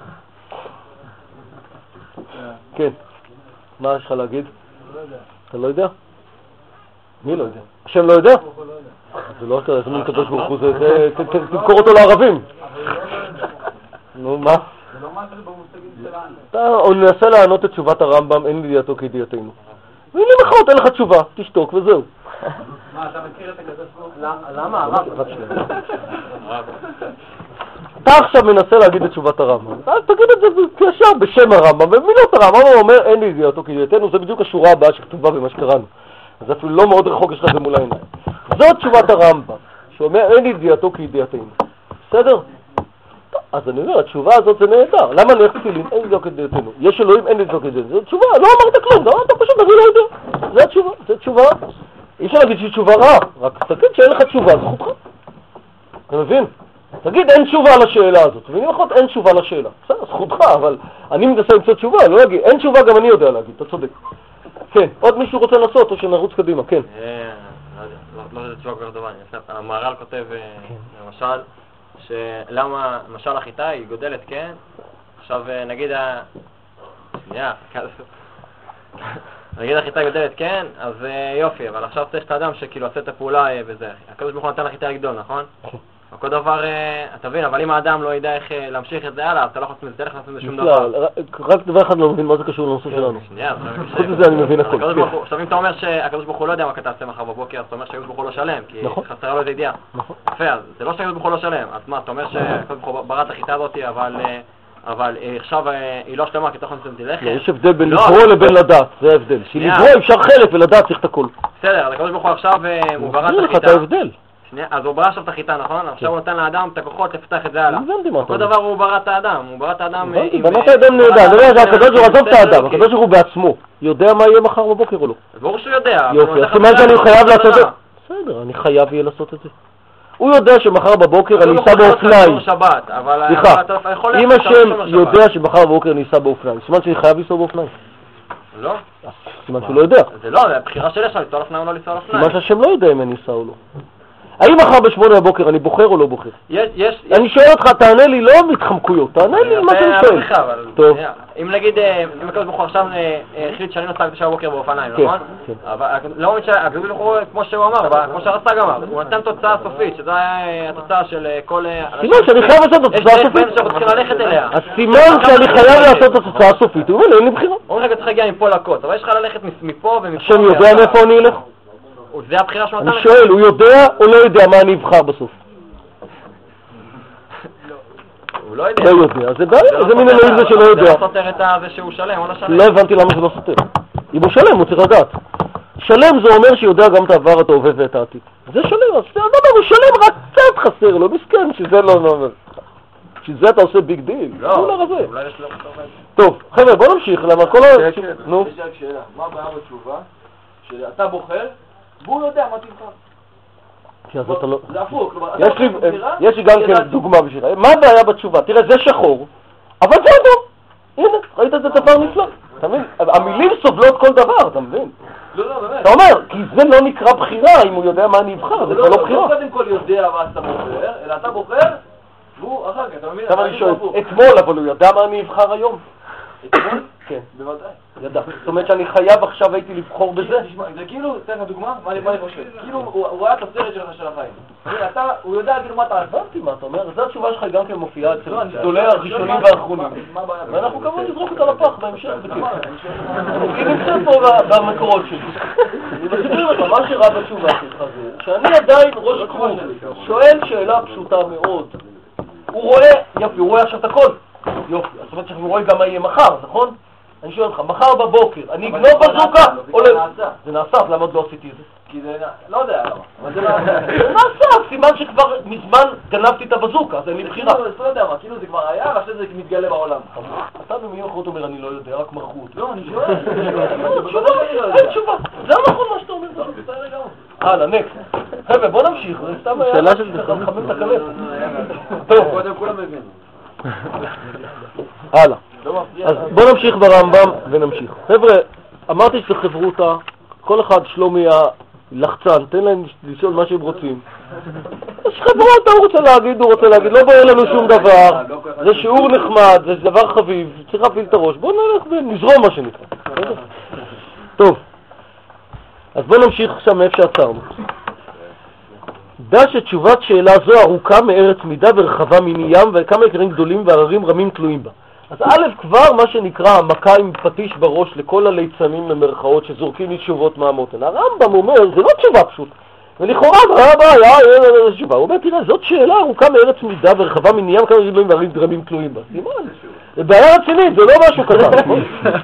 כן, מה יש לך להגיד? אתה לא יודע? מי לא יודע? השם לא יודע? זה לא יודע, זה מין קדוש ברוך הוא, תמכור אותו לערבים. נו, מה? זה לא משהו במושגים שלנו. אתה ננסה לענות את תשובת הרמב"ם, אין לידיעתו כידיעתנו. ואין לי מחאות, אין לך תשובה, תשתוק וזהו. מה, אתה מכיר את הקדוש ברוך הוא? למה? הרב? אתה עכשיו מנסה להגיד את תשובת הרמב"ם, אז תגיד את זה ישר בשם הרמב"ם, במילות הרמב"ם הוא אומר אין לידיעתו כידיעתנו, זה בדיוק השורה הבאה שכתובה במה שקראנו. אז אפילו לא מאוד רחוק יש לך זה מול העיניים. זאת תשובת הרמב"ם, שאומר אין לידיעתו כידיעתנו. בסדר? אז אני אומר, התשובה הזאת זה נהדר. למה נלך תפילין? אין לידיעתו כידיעתנו. יש אלוהים, אין לידיעתו כידיעתנו. זו תשובה, לא אמרת כלום, אתה פשוט אני לא יודע. זו התשובה, זו תשובה. אי אפשר להגיד שהיא תשובה רעה, רק תגיד שאין לך תשובה, זכותך. אתה מבין? תגיד אין תשובה לשאלה הזאת, ואם יכול אין תשובה לשאלה. בסדר, זכותך, אבל אני מנסה למצוא תשובה, לא להגיד, אין תשובה גם אני יודע להגיד, אתה צודק. כן, עוד מישהו רוצה לעשות או שנרוץ קדימה, כן. לא יודע תשובה כל כך טובה, המהר"ל כותב למשל, שלמה, למשל החיטה היא גודלת, כן? עכשיו נגיד ה... שנייה, נגיד החיטה גודלת, כן? אז יופי, אבל עכשיו צריך את האדם שכאילו עושה את הפעולה וזה. הקדוש ברוך הוא נתן לחיטה לגדול, נכון? כל דבר, אתה מבין, אבל אם האדם לא ידע איך להמשיך את זה הלאה, אתה לא יכול לעשות את זה שום דבר. רק דבר אחד לא מבין מה זה קשור לנושא שלנו. שנייה, חוץ מזה אני מבין הכל. עכשיו אם אתה אומר שהקדוש ברוך הוא לא יודע מה אתה תעשה מחר בבוקר, אז אתה אומר שהקדוש ברוך הוא לא שלם, כי חסרה לו את הידיעה. יפה, אז זה לא שהקדוש ברוך הוא לא שלם, אז מה, אתה אומר שהקדוש ברוך הוא ברא את החיטה הזאת, אבל עכשיו היא לא שלמה, כי אתה יכול לעשות את זה לחם. יש הבדל בין לקרוא לבין לדעת, זה ההבדל. שלקרוא אפשר חלק ולדעת צריך את הכל. בסדר, אז הקדוש ברוך הוא עכשיו הוא ברא את החיטה. אז הוא ברא עכשיו את החיטה, נכון? עכשיו הוא נותן לאדם את הכוחות לפתח את זה הלאה. כל דבר הוא ברא את האדם, הוא ברא את האדם... בנת האדם נהדר, אני אומר, הקדוש ברוך הוא עזוב את האדם, הקדוש ברוך הוא בעצמו. יודע מה יהיה מחר בבוקר או לא? ברור שהוא יודע. יופי, אז סימן שאני חייב לעשות את זה. בסדר, אני חייב יהיה לעשות את זה. הוא יודע שמחר בבוקר אני אסע באופניים. סליחה, אם השם יודע שמחר בבוקר אני אסע באופניים, סימן שאני חייב לנסוע באופניים. לא. סימן שהוא לא יודע. זה לא, זה הבחירה שלי עכשיו, לנסוע לאופניים או לא לנסוע לאופניים. סימן שהשם לא יודע אם אני אסע או לא. האם מחר בשמונה בבוקר אני בוחר או לא בוחר? אני שואל אותך, תענה לי לא מתחמקויות, תענה לי מה שאני שואל. טוב. אם נגיד, אם הקדוש ברוך הוא עכשיו החליט שאני נוסע בתשע בבוקר באופניים, נכון? לא אומר שהקדוש ברוך הוא, כמו שהוא אמר, כמו שהרס"ג אמר, הוא נתן תוצאה סופית, שזו התוצאה של כל... סימן שאני חייב לעשות את התוצאה הסופית. יש דברים שאנחנו צריכים ללכת אליה. הסימן שאני חייב לעשות את התוצאה הסופית, הוא אומר, אין לי בחירה. אומרים לך, צריך להגיע מפה לקוץ, אבל יש לך ללכת מפה ומפה... השם יודע מאיפה אני אלך? זה הבחירה שהוא נתן לך. אני שואל, הוא יודע או לא יודע מה אני אבחר בסוף? הוא לא יודע. לא יודע, אז זה בעיה, איזה מין אלוהים זה שלא יודע. זה לא סותר את זה שהוא שלם או לא שלם. לא הבנתי למה זה לא סותר. אם הוא שלם, הוא צריך לדעת. שלם זה אומר שיודע גם את העבר, את ההווה ואת העתיד. זה שלם, אז הוא שלם, רק קצת חסר לו, מסכן, שזה לא אומר. שזה אתה עושה ביג דיל. לא, אולי יש לו... טוב, חבר'ה, בוא נמשיך, למה כל ה... נו. יש רק שאלה, מה הבעיה בתשובה? שאתה בוחר, והוא יודע מה תבחר. כי אז אתה לא... זה הפוך, כלומר, יש לי גם כן דוגמה בשבילה. מה הבעיה בתשובה? תראה, זה שחור, אבל זה אדום. הנה, ראית את זה דבר נפלא. אתה מבין? המילים סובלות כל דבר, אתה מבין? לא, לא, באמת. אתה אומר, כי זה לא נקרא בחירה, אם הוא יודע מה אני אבחר, זה כבר לא בחירה. הוא קודם כל יודע מה אתה בוחר, אלא אתה בוחר, והוא אחר כך, אתה מבין? עכשיו אני שואל, אתמול, אבל הוא יודע מה אני אבחר היום? אתמול? כן. בוודאי. ידע. זאת אומרת שאני חייב עכשיו הייתי לבחור בזה? זה כאילו, תן לך דוגמה, מה אני חושב? כאילו הוא ראה את הסרט שלך של החיים. הוא יודע כאילו מה אתה עשה. הבנתי מה אתה אומר, זו התשובה שלך גם כן מופיעה אצל גדולי הראשונים והאחרונים. ואנחנו כמובן נזרוק אותה לפח בהמשך. היא נמצאת פה במקורות שלי. אני מסביר לך, מה שרע בתשובה שלך זה, שאני עדיין ראש כרוב, שואל שאלה פשוטה מאוד. הוא רואה, יופי, הוא רואה עכשיו את הכל. יופי, זאת אומרת שהוא רואה גם מה יהיה מחר, נכון? אני שואל אותך, מחר בבוקר, אני אגנוב בזוקה? זה נעשה. זה נעשה, למה עוד לא עשיתי את זה? כי זה, לא יודע למה, אבל זה נעשה. זה נעשה, סימן שכבר מזמן גנבתי את הבזוקה, אז אין לי בחירה. לא יודע מה, כאילו זה כבר היה, ועכשיו זה מתגלה בעולם. אתה במילים אחרות אומר, אני לא יודע, רק מכרו אותי. לא, אני שואל. אין תשובה, זה נכון מה שאתה אומר. הלאה, נקסט. חבר'ה, בוא נמשיך, זה סתם היה... שאלה של זה חמם את הכלב. טוב. קודם כולם מבינים. הלאה. אז בוא נמשיך ברמב"ם ונמשיך. חבר'ה, אמרתי שזה חברותה, כל אחד שלומי הלחצן, תן להם לשאול מה שהם רוצים. אז חברותה הוא רוצה להגיד, הוא רוצה להגיד, לא בואי לנו שום דבר, זה שיעור נחמד, זה דבר חביב, צריך להפעיל את הראש, בוא נלך ונזרום מה שנקרא. טוב, אז בוא נמשיך עכשיו מאיפה שעצרנו. דע שתשובת שאלה זו ארוכה מארץ מידה ורחבה מני ים וכמה עיקרים גדולים והררים רמים תלויים בה. אז א' כבר מה שנקרא המכה עם פטיש בראש לכל הליצנים למרכאות שזורקים לי תשובות מהמותן. הרמב"ם אומר, זה לא תשובה פשוט. ולכאורה, היה תשובה. הוא אומר, תראה, זאת שאלה ארוכה מארץ מידה ורחבה מני ים כמה עיקרים גדולים והררים רמים תלויים בה. סימן, זה בעיה רצינית, זה לא משהו קטן.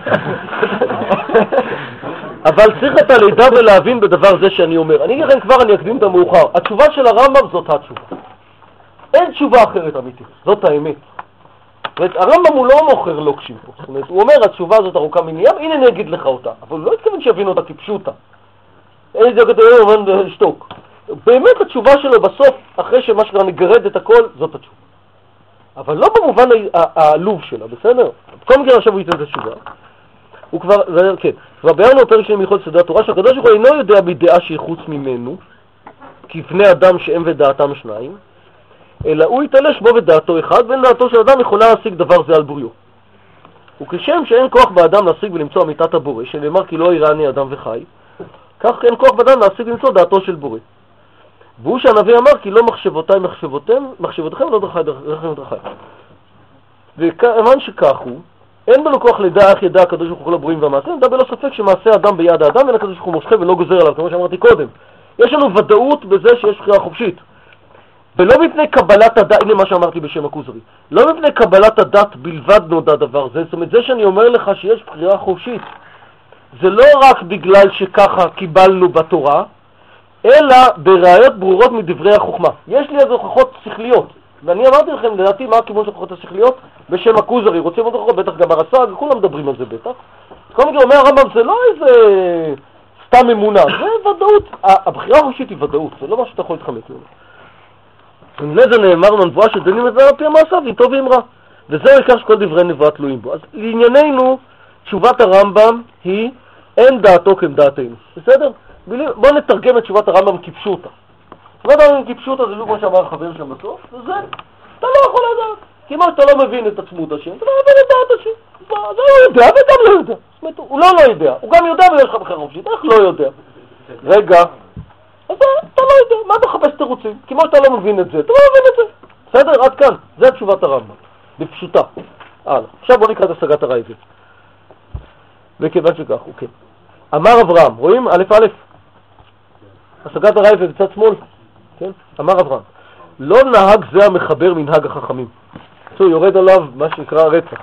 אבל צריך את הלידה ולהבין בדבר זה שאני אומר. אני אגיד לכם כבר, אני אקדים את המאוחר. התשובה של הרמב"ם זאת התשובה. אין תשובה אחרת אמיתית, זאת האמת. הרמב"ם הוא לא מוכר לוקשים פה. זאת אומרת, הוא אומר, התשובה הזאת ארוכה מני ים, הנה אני אגיד לך אותה. אבל הוא לא התכוון שיבין אותה כפשוטה. אין זה כתוב, הוא אומר, שתוק. באמת התשובה שלו בסוף, אחרי שמה שקרה נגרד את הכל, זאת התשובה. אבל לא במובן העלוב שלה, בסדר? כל מקרה עכשיו הוא ייתן את התשובה. הוא כבר, כן, כבר ביארנו פרק שני מלכות סדרי התורה, שהקדוש ברוך הוא אינו יודע מדעה שהיא חוץ ממנו, כבני אדם שהם ודעתם שניים, אלא הוא יתעלש בו ודעתו אחד, ואין דעתו של אדם יכולה להשיג דבר זה על בוריו. וכשם שאין כוח באדם להשיג ולמצוא אמיתת הבורא, שנאמר כי לא יראני אדם וחי, כך אין כוח באדם להשיג ולמצוא דעתו של בורא. והוא שהנביא אמר כי לא מחשבותיי מחשבותיהם, מחשבותיכם לא דרכי דרכיכם דרכי. וכמובן שכך הוא, אין בנו כוח לדע איך ידע הקדוש ברוך הוא כל הברואים והמעשים, נדע בלא ספק שמעשה אדם ביד האדם, ואין הקדוש ברוך הוא מושכה ולא גוזר עליו, כמו שאמרתי קודם. יש לנו ודאות בזה שיש בחירה חופשית. ולא מפני קבלת הדת, הנה מה שאמרתי בשם הכוזרי, לא מפני קבלת הדת בלבד נודע דבר זה, זאת אומרת זה שאני אומר לך שיש בחירה חופשית, זה לא רק בגלל שככה קיבלנו בתורה, אלא בראיות ברורות מדברי החוכמה. יש לי איזה הוכחות שכליות, ואני אמרתי לכם, לדעתי, מה הכיוון של הוכחות השכליות? בשם הכוזרי, רוצים עוד הוכחות, בטח גם הרס"ג, כולם מדברים על זה בטח. כל מקרה אומר הרמב"ם, זה לא איזה סתם אמונה, זה ודאות, הבחירה החופשית היא ודאות, זה לא מה שאתה יכול להתחמק ממנו. אם לזה נאמרנו הנבואה שדנים את זה על פי המעשיו, אם טוב ואם רע. וזה העיקר שכל דברי נבואה תלויים בו. אז לענייננו, תשובת הרמב"ם היא אין דעתו כדעתנו. בסדר? בואו נתרגם את תשובת הרמב"ם כפשוטה. תשובת הרמב"ם כפשוטה זה לא כמו שאמר החבר שם בסוף, וזה, אתה לא יכול לדעת. כי מה שאתה לא מבין את עצמות השם, אתה לא מבין את דעת השם. אז הוא יודע וגם לא יודע. זאת אומרת, הוא לא לא יודע. הוא גם יודע ויש לך בחירה חופשית. איך לא יודע? רגע. אז אתה לא יודע, מה אתה מחפש תירוצים? כמו שאתה לא מבין את זה, אתה לא מבין את זה. בסדר? עד כאן. זה תשובת הרמב"ם. בפשוטה. הלאה. עכשיו בוא נקרא את השגת הרייבד. וכיוון שכך, אוקיי. אמר אברהם, רואים? א' א'. השגת הרייבד בצד שמאל. כן? אמר אברהם. לא נהג זה המחבר מנהג החכמים. הוא יורד עליו מה שנקרא רצח.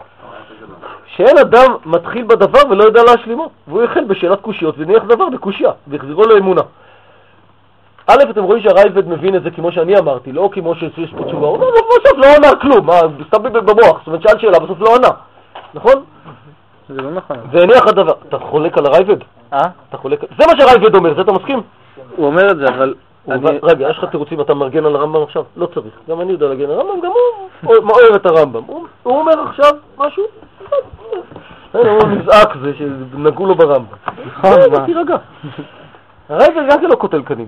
שאין אדם מתחיל בדבר ולא יודע להשלימו. והוא יחל בשאלת קושיות וניח דבר בקושיה, והחזירו לו אמונה. א', אתם רואים שהרייבד מבין את זה כמו שאני אמרתי, לא כמו שיש פה תשובה. הוא אומר, בסוף לא עונה כלום, מה, סתם במוח, זאת אומרת שאל שאלה, בסוף לא עונה. נכון? זה לא נכון. והניח הדבר. אתה חולק על הרייבד? אה? אתה חולק... זה מה שהרייבד אומר, זה אתה מסכים? הוא אומר את זה, אבל... רגע, יש לך תירוצים, אתה מרגן על הרמב"ם עכשיו? לא צריך. גם אני יודע להגן על הרמב"ם, גם הוא מאוהב את הרמב"ם. הוא אומר עכשיו משהו? הוא נזעק זה שנגעו לו ברמב"ם. תירגע. הרייבד גם לא קוטל קנים.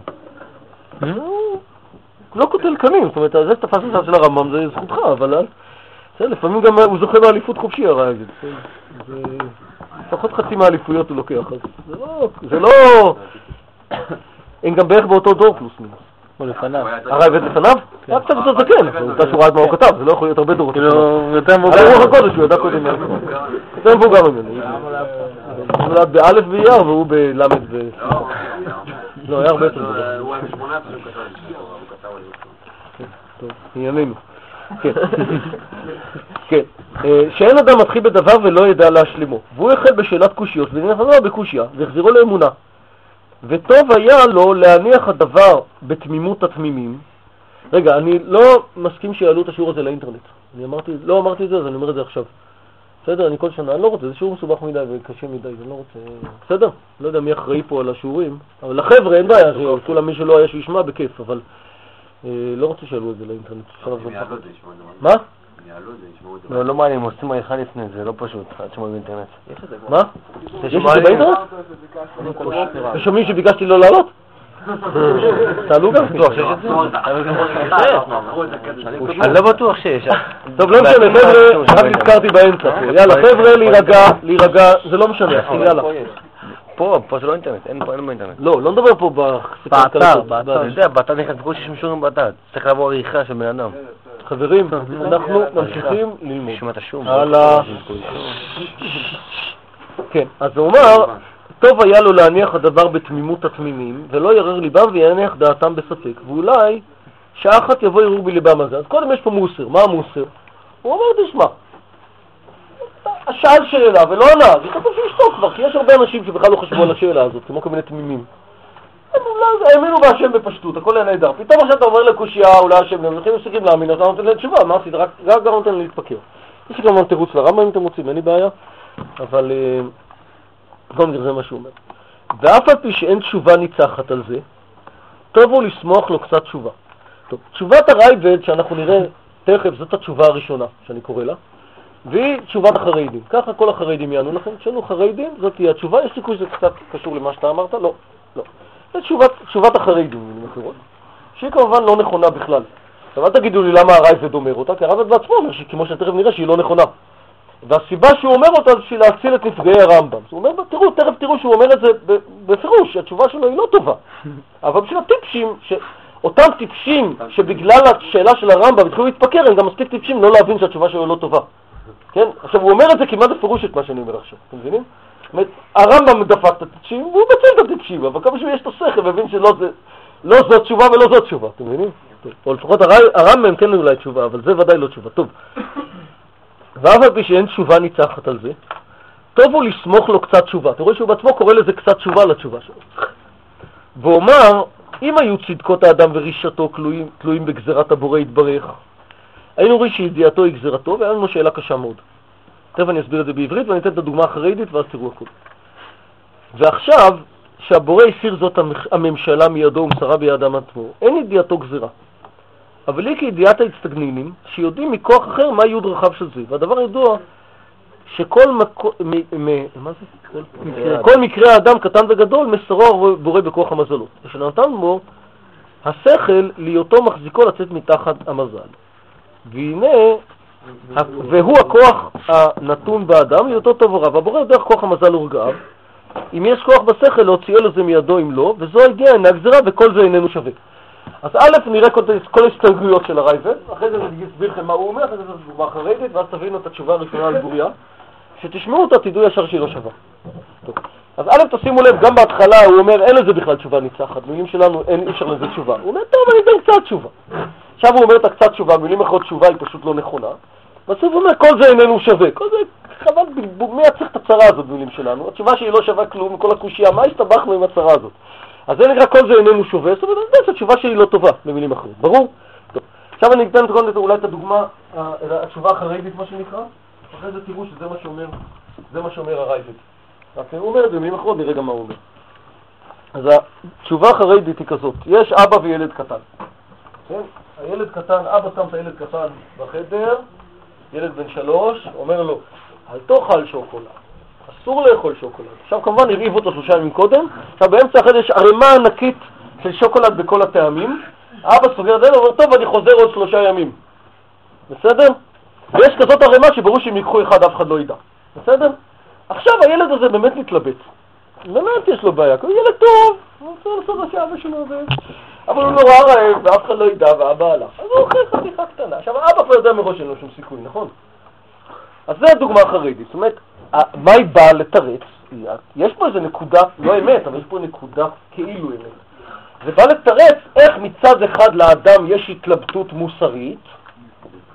לא קוטל קנים, זאת אומרת, זה תפס מצב של הרמב"ם, זה זכותך, אבל לפעמים גם הוא זוכה באליפות חופשי הרייבד. לפחות חצי מהאליפויות הוא לוקח, אז זה לא... אין גם בערך באותו דור פלוס מינוס. הוא לפניו. הרייבד לפניו? רק קצת קצת זקן, אתה שהוא ראה את מה הוא כתב, זה לא יכול להיות הרבה דורות. כאילו, יותר מבוגר. על רוח הקודש, הוא ידע קודם. יותר מבוגר ממנו. הוא נולד באלף באייר והוא בלמד ו... לא, היה הרבה יותר מבוגר. הוא היה בשמונה עשרה שהוא כתב. טוב, ענייננו. כן. כן. שאין אדם מתחיל בדבר ולא ידע להשלימו. והוא החל בשאלת קושיות, ונכנס בקושיה, והחזירו לאמונה. וטוב היה לו להניח הדבר בתמימות התמימים. רגע, אני לא מסכים שיעלו את השיעור הזה לאינטרנט. אני אמרתי, לא אמרתי את זה, אז אני אומר את זה עכשיו. בסדר, אני כל שנה, אני לא רוצה, זה שיעור מסובך מדי וקשה מדי, אני לא רוצה... בסדר? לא יודע מי אחראי פה על השיעורים, אבל לחבר'ה אין בעיה, כולם מי שלא היה שישמע בכיף, אבל לא רוצה שיעלו את זה לאינטרנט. מה? לא, לא מעניין, עושים עריכה לפני זה, לא פשוט, עד שמוע באינטרנט. מה? יש את זה באינטרנט? ושומעים שביקשתי לא לעלות? תעלו גם? בטוח שיש את זה? אני לא בטוח שיש. טוב, לא משנה, חבר'ה, רק נזכרתי באמצע. יאללה, חבר'ה, להירגע, להירגע, זה לא משנה, יאללה. פה, פה זה לא אינטרנט, אין פה אינטרנט. לא, לא נדבר פה באתר, באתר. אתה יודע, באתר נכנס בקושי שיש משהו באתר. צריך לעבור עריכה של בן אדם. חברים, אנחנו ממשיכים ללמוד. נשמע את השום. הלאה. כן, אז הוא אומר, טוב היה לו להניח הדבר בתמימות התמימים, ולא ירר ליבם ויניח דעתם בספק, ואולי שעה אחת יבוא ירור בליבם הזה. אז קודם יש פה מוסר. מה המוסר? הוא אומר, תשמע, השאל שאלה ולא ענה, זה כתוב שישתוק כבר, כי יש הרבה אנשים שבכלל לא חשבו על השאלה הזאת, כמו כל מיני תמימים. הם האמינו בהשם בפשטות, הכל היה נהדר. פתאום עכשיו אתה אומר לקושייה, אולי השם, הם הולכים ומסתכלים להאמין, אתה נותן להם תשובה, מה עשית? רק גם נותן להתפקר. יש גם תירוץ לרמב"ם אם אתם רוצים, אין לי בעיה, אבל בואו נראה מה שהוא אומר. ואף על פי שאין תשובה ניצחת על זה, טוב הוא לסמוך לו קצת תשובה. טוב, תשובת הרייבד שאנחנו נראה תכף, זאת התשובה הראשונה שאני קורא לה, והיא תשובת החרדים. ככה כל החרדים יענו לכם, תשאלו חרדים, זאת תהיה התשובה, יש סיכוי שזה קצת קשור למה שאתה אמרת? לא, לא. זה תשובת, תשובת החרדים, במילים אחרות, שהיא כמובן לא נכונה בכלל. עכשיו, אל תגידו לי למה הרייבד אומר אותה, כי הרייבד בעצמו אומר שכמו שתכף נראה שהיא לא נכונה. והסיבה שהוא אומר אותה זה בשביל להציל את נפגעי הרמב"ם. הוא אומר, תראו, תכף תראו שהוא אומר את זה בפירוש, התשובה שלו היא לא טובה. אבל בשביל הטיפשים, ש... אותם טיפשים שבגלל השאלה של הרמב"ם התחילו להתפקר, הם גם מספיק טיפשים לא להבין שהתשובה שלו לא טובה. כן? עכשיו, הוא אומר את זה כמעט בפירוש את מה שאני אומר עכשיו. אתם מבינים? זאת אומרת, הרמב"ם דפק את הטיפשים, והוא מציל את הטיפשים, אבל כמה שהוא יש את השכל, מבין שלא זה, לא זאת תשובה ולא זאת תשובה. אתם מבינים? או לפחות הרמב"ם כן אולי תשובה, אבל זה ודאי לא תשובה. טוב. ואף על פי שאין תשובה ניצחת על זה, טוב הוא לסמוך לו קצת תשובה. אתה רואה שהוא בעצמו קורא לזה קצת תשובה לתשובה שלו. ואומר, אם היו צדקות האדם ורישתו תלויים, תלויים בגזירת הבורא יתברך, היינו רואים שידיעתו היא גזירתו, והיה לנו שאלה קשה מאוד. תכף אני אסביר את זה בעברית, ואני אתן את הדוגמה החרדית, ואז תראו הכל. ועכשיו, שהבורא הסיר זאת הממשלה מידו ומסרה בידם עצמו, אין ידיעתו גזירה. אבל היא כידיעת ההצטגנינים, שיודעים מכוח אחר מה יהיו דרכיו של זה. והדבר ידוע שכל מקו... מ... מ... מה זה? כל... מקרה כל מקרה האדם קטן וגדול מסרו בורא בכוח המזלות. ושנתן בו השכל להיותו מחזיקו לצאת מתחת המזל. והנה, והוא הכוח הנתון באדם, להיותו טוב או רע. והבורא דרך כוח המזל ורגעיו. אם יש כוח בשכל להוציאו לזה מידו אם לא, וזו הגיעה אינה גזירה וכל זה איננו שווה. אז א' נראה כל, כל ההסתייגויות של הרייבד, אחרי זה אני אסביר לכם מה הוא אומר, אחרי זה זו דוגמה חרדית, ואז תבינו את התשובה הראשונה על בוריה, שתשמעו אותה, תדעו ישר שהיא לא שווה. טוב. אז א' תשימו לב, גם בהתחלה הוא אומר, אין לזה בכלל תשובה ניצחת, מילים שלנו אין אפשר לזה תשובה. הוא אומר, טוב, אני אתן קצת תשובה. עכשיו הוא אומר את הקצת תשובה, מילים אחרות תשובה היא פשוט לא נכונה, בסוף הוא אומר, כל זה איננו שווה, כל זה חבל בלבול, מי יצריך את הצרה הזאת מילים שלנו? התשובה שהיא לא שווה כלום, כל הקושיה, מה הסתבכנו עם הצרה הזאת? אז זה נקרא כל זה איננו שווה, זאת אומרת, זה התשובה שלי לא טובה, במילים אחרות, ברור? טוב. עכשיו אני אתן את אולי את הדוגמה, התשובה החרדית, מה שנקרא, אחרי זה תראו שזה מה שאומר, זה מה שאומר הרייבד. אז הוא אומר את זה, במילים אחרות, נראה גם מה הוא אומר. אז התשובה החרדית היא כזאת, יש אבא וילד קטן. כן? הילד קטן, אבא שם את הילד קטן בחדר, ילד בן שלוש, אומר לו, אל תאכל שוקולד. אסור לאכול שוקולד. עכשיו כמובן הרעיב אותו שלושה ימים קודם, עכשיו באמצע אחרי יש ערימה ענקית של שוקולד בכל הטעמים, אבא סוגר דלת ואומר, טוב אני חוזר עוד שלושה ימים. בסדר? ויש כזאת ערימה שברור שאם ייקחו אחד אף אחד לא ידע. בסדר? עכשיו הילד הזה באמת מתלבט. באמת יש לו בעיה, הוא ילד טוב, הוא רוצה לעשות מה שאבא שלו עובד. אבל הוא נורא רעב ואף אחד לא ידע ואבא הלך. אז הוא אוכל חתיכה קטנה. עכשיו האבא כבר יודע מראש אין לו שום סיכוי, נכון? אז זה הדוגמה החרדית. זאת אומרת, מה היא באה לתרץ? יש פה איזה נקודה, לא אמת, אבל יש פה נקודה כאילו אמת. זה בא לתרץ איך מצד אחד לאדם יש התלבטות מוסרית,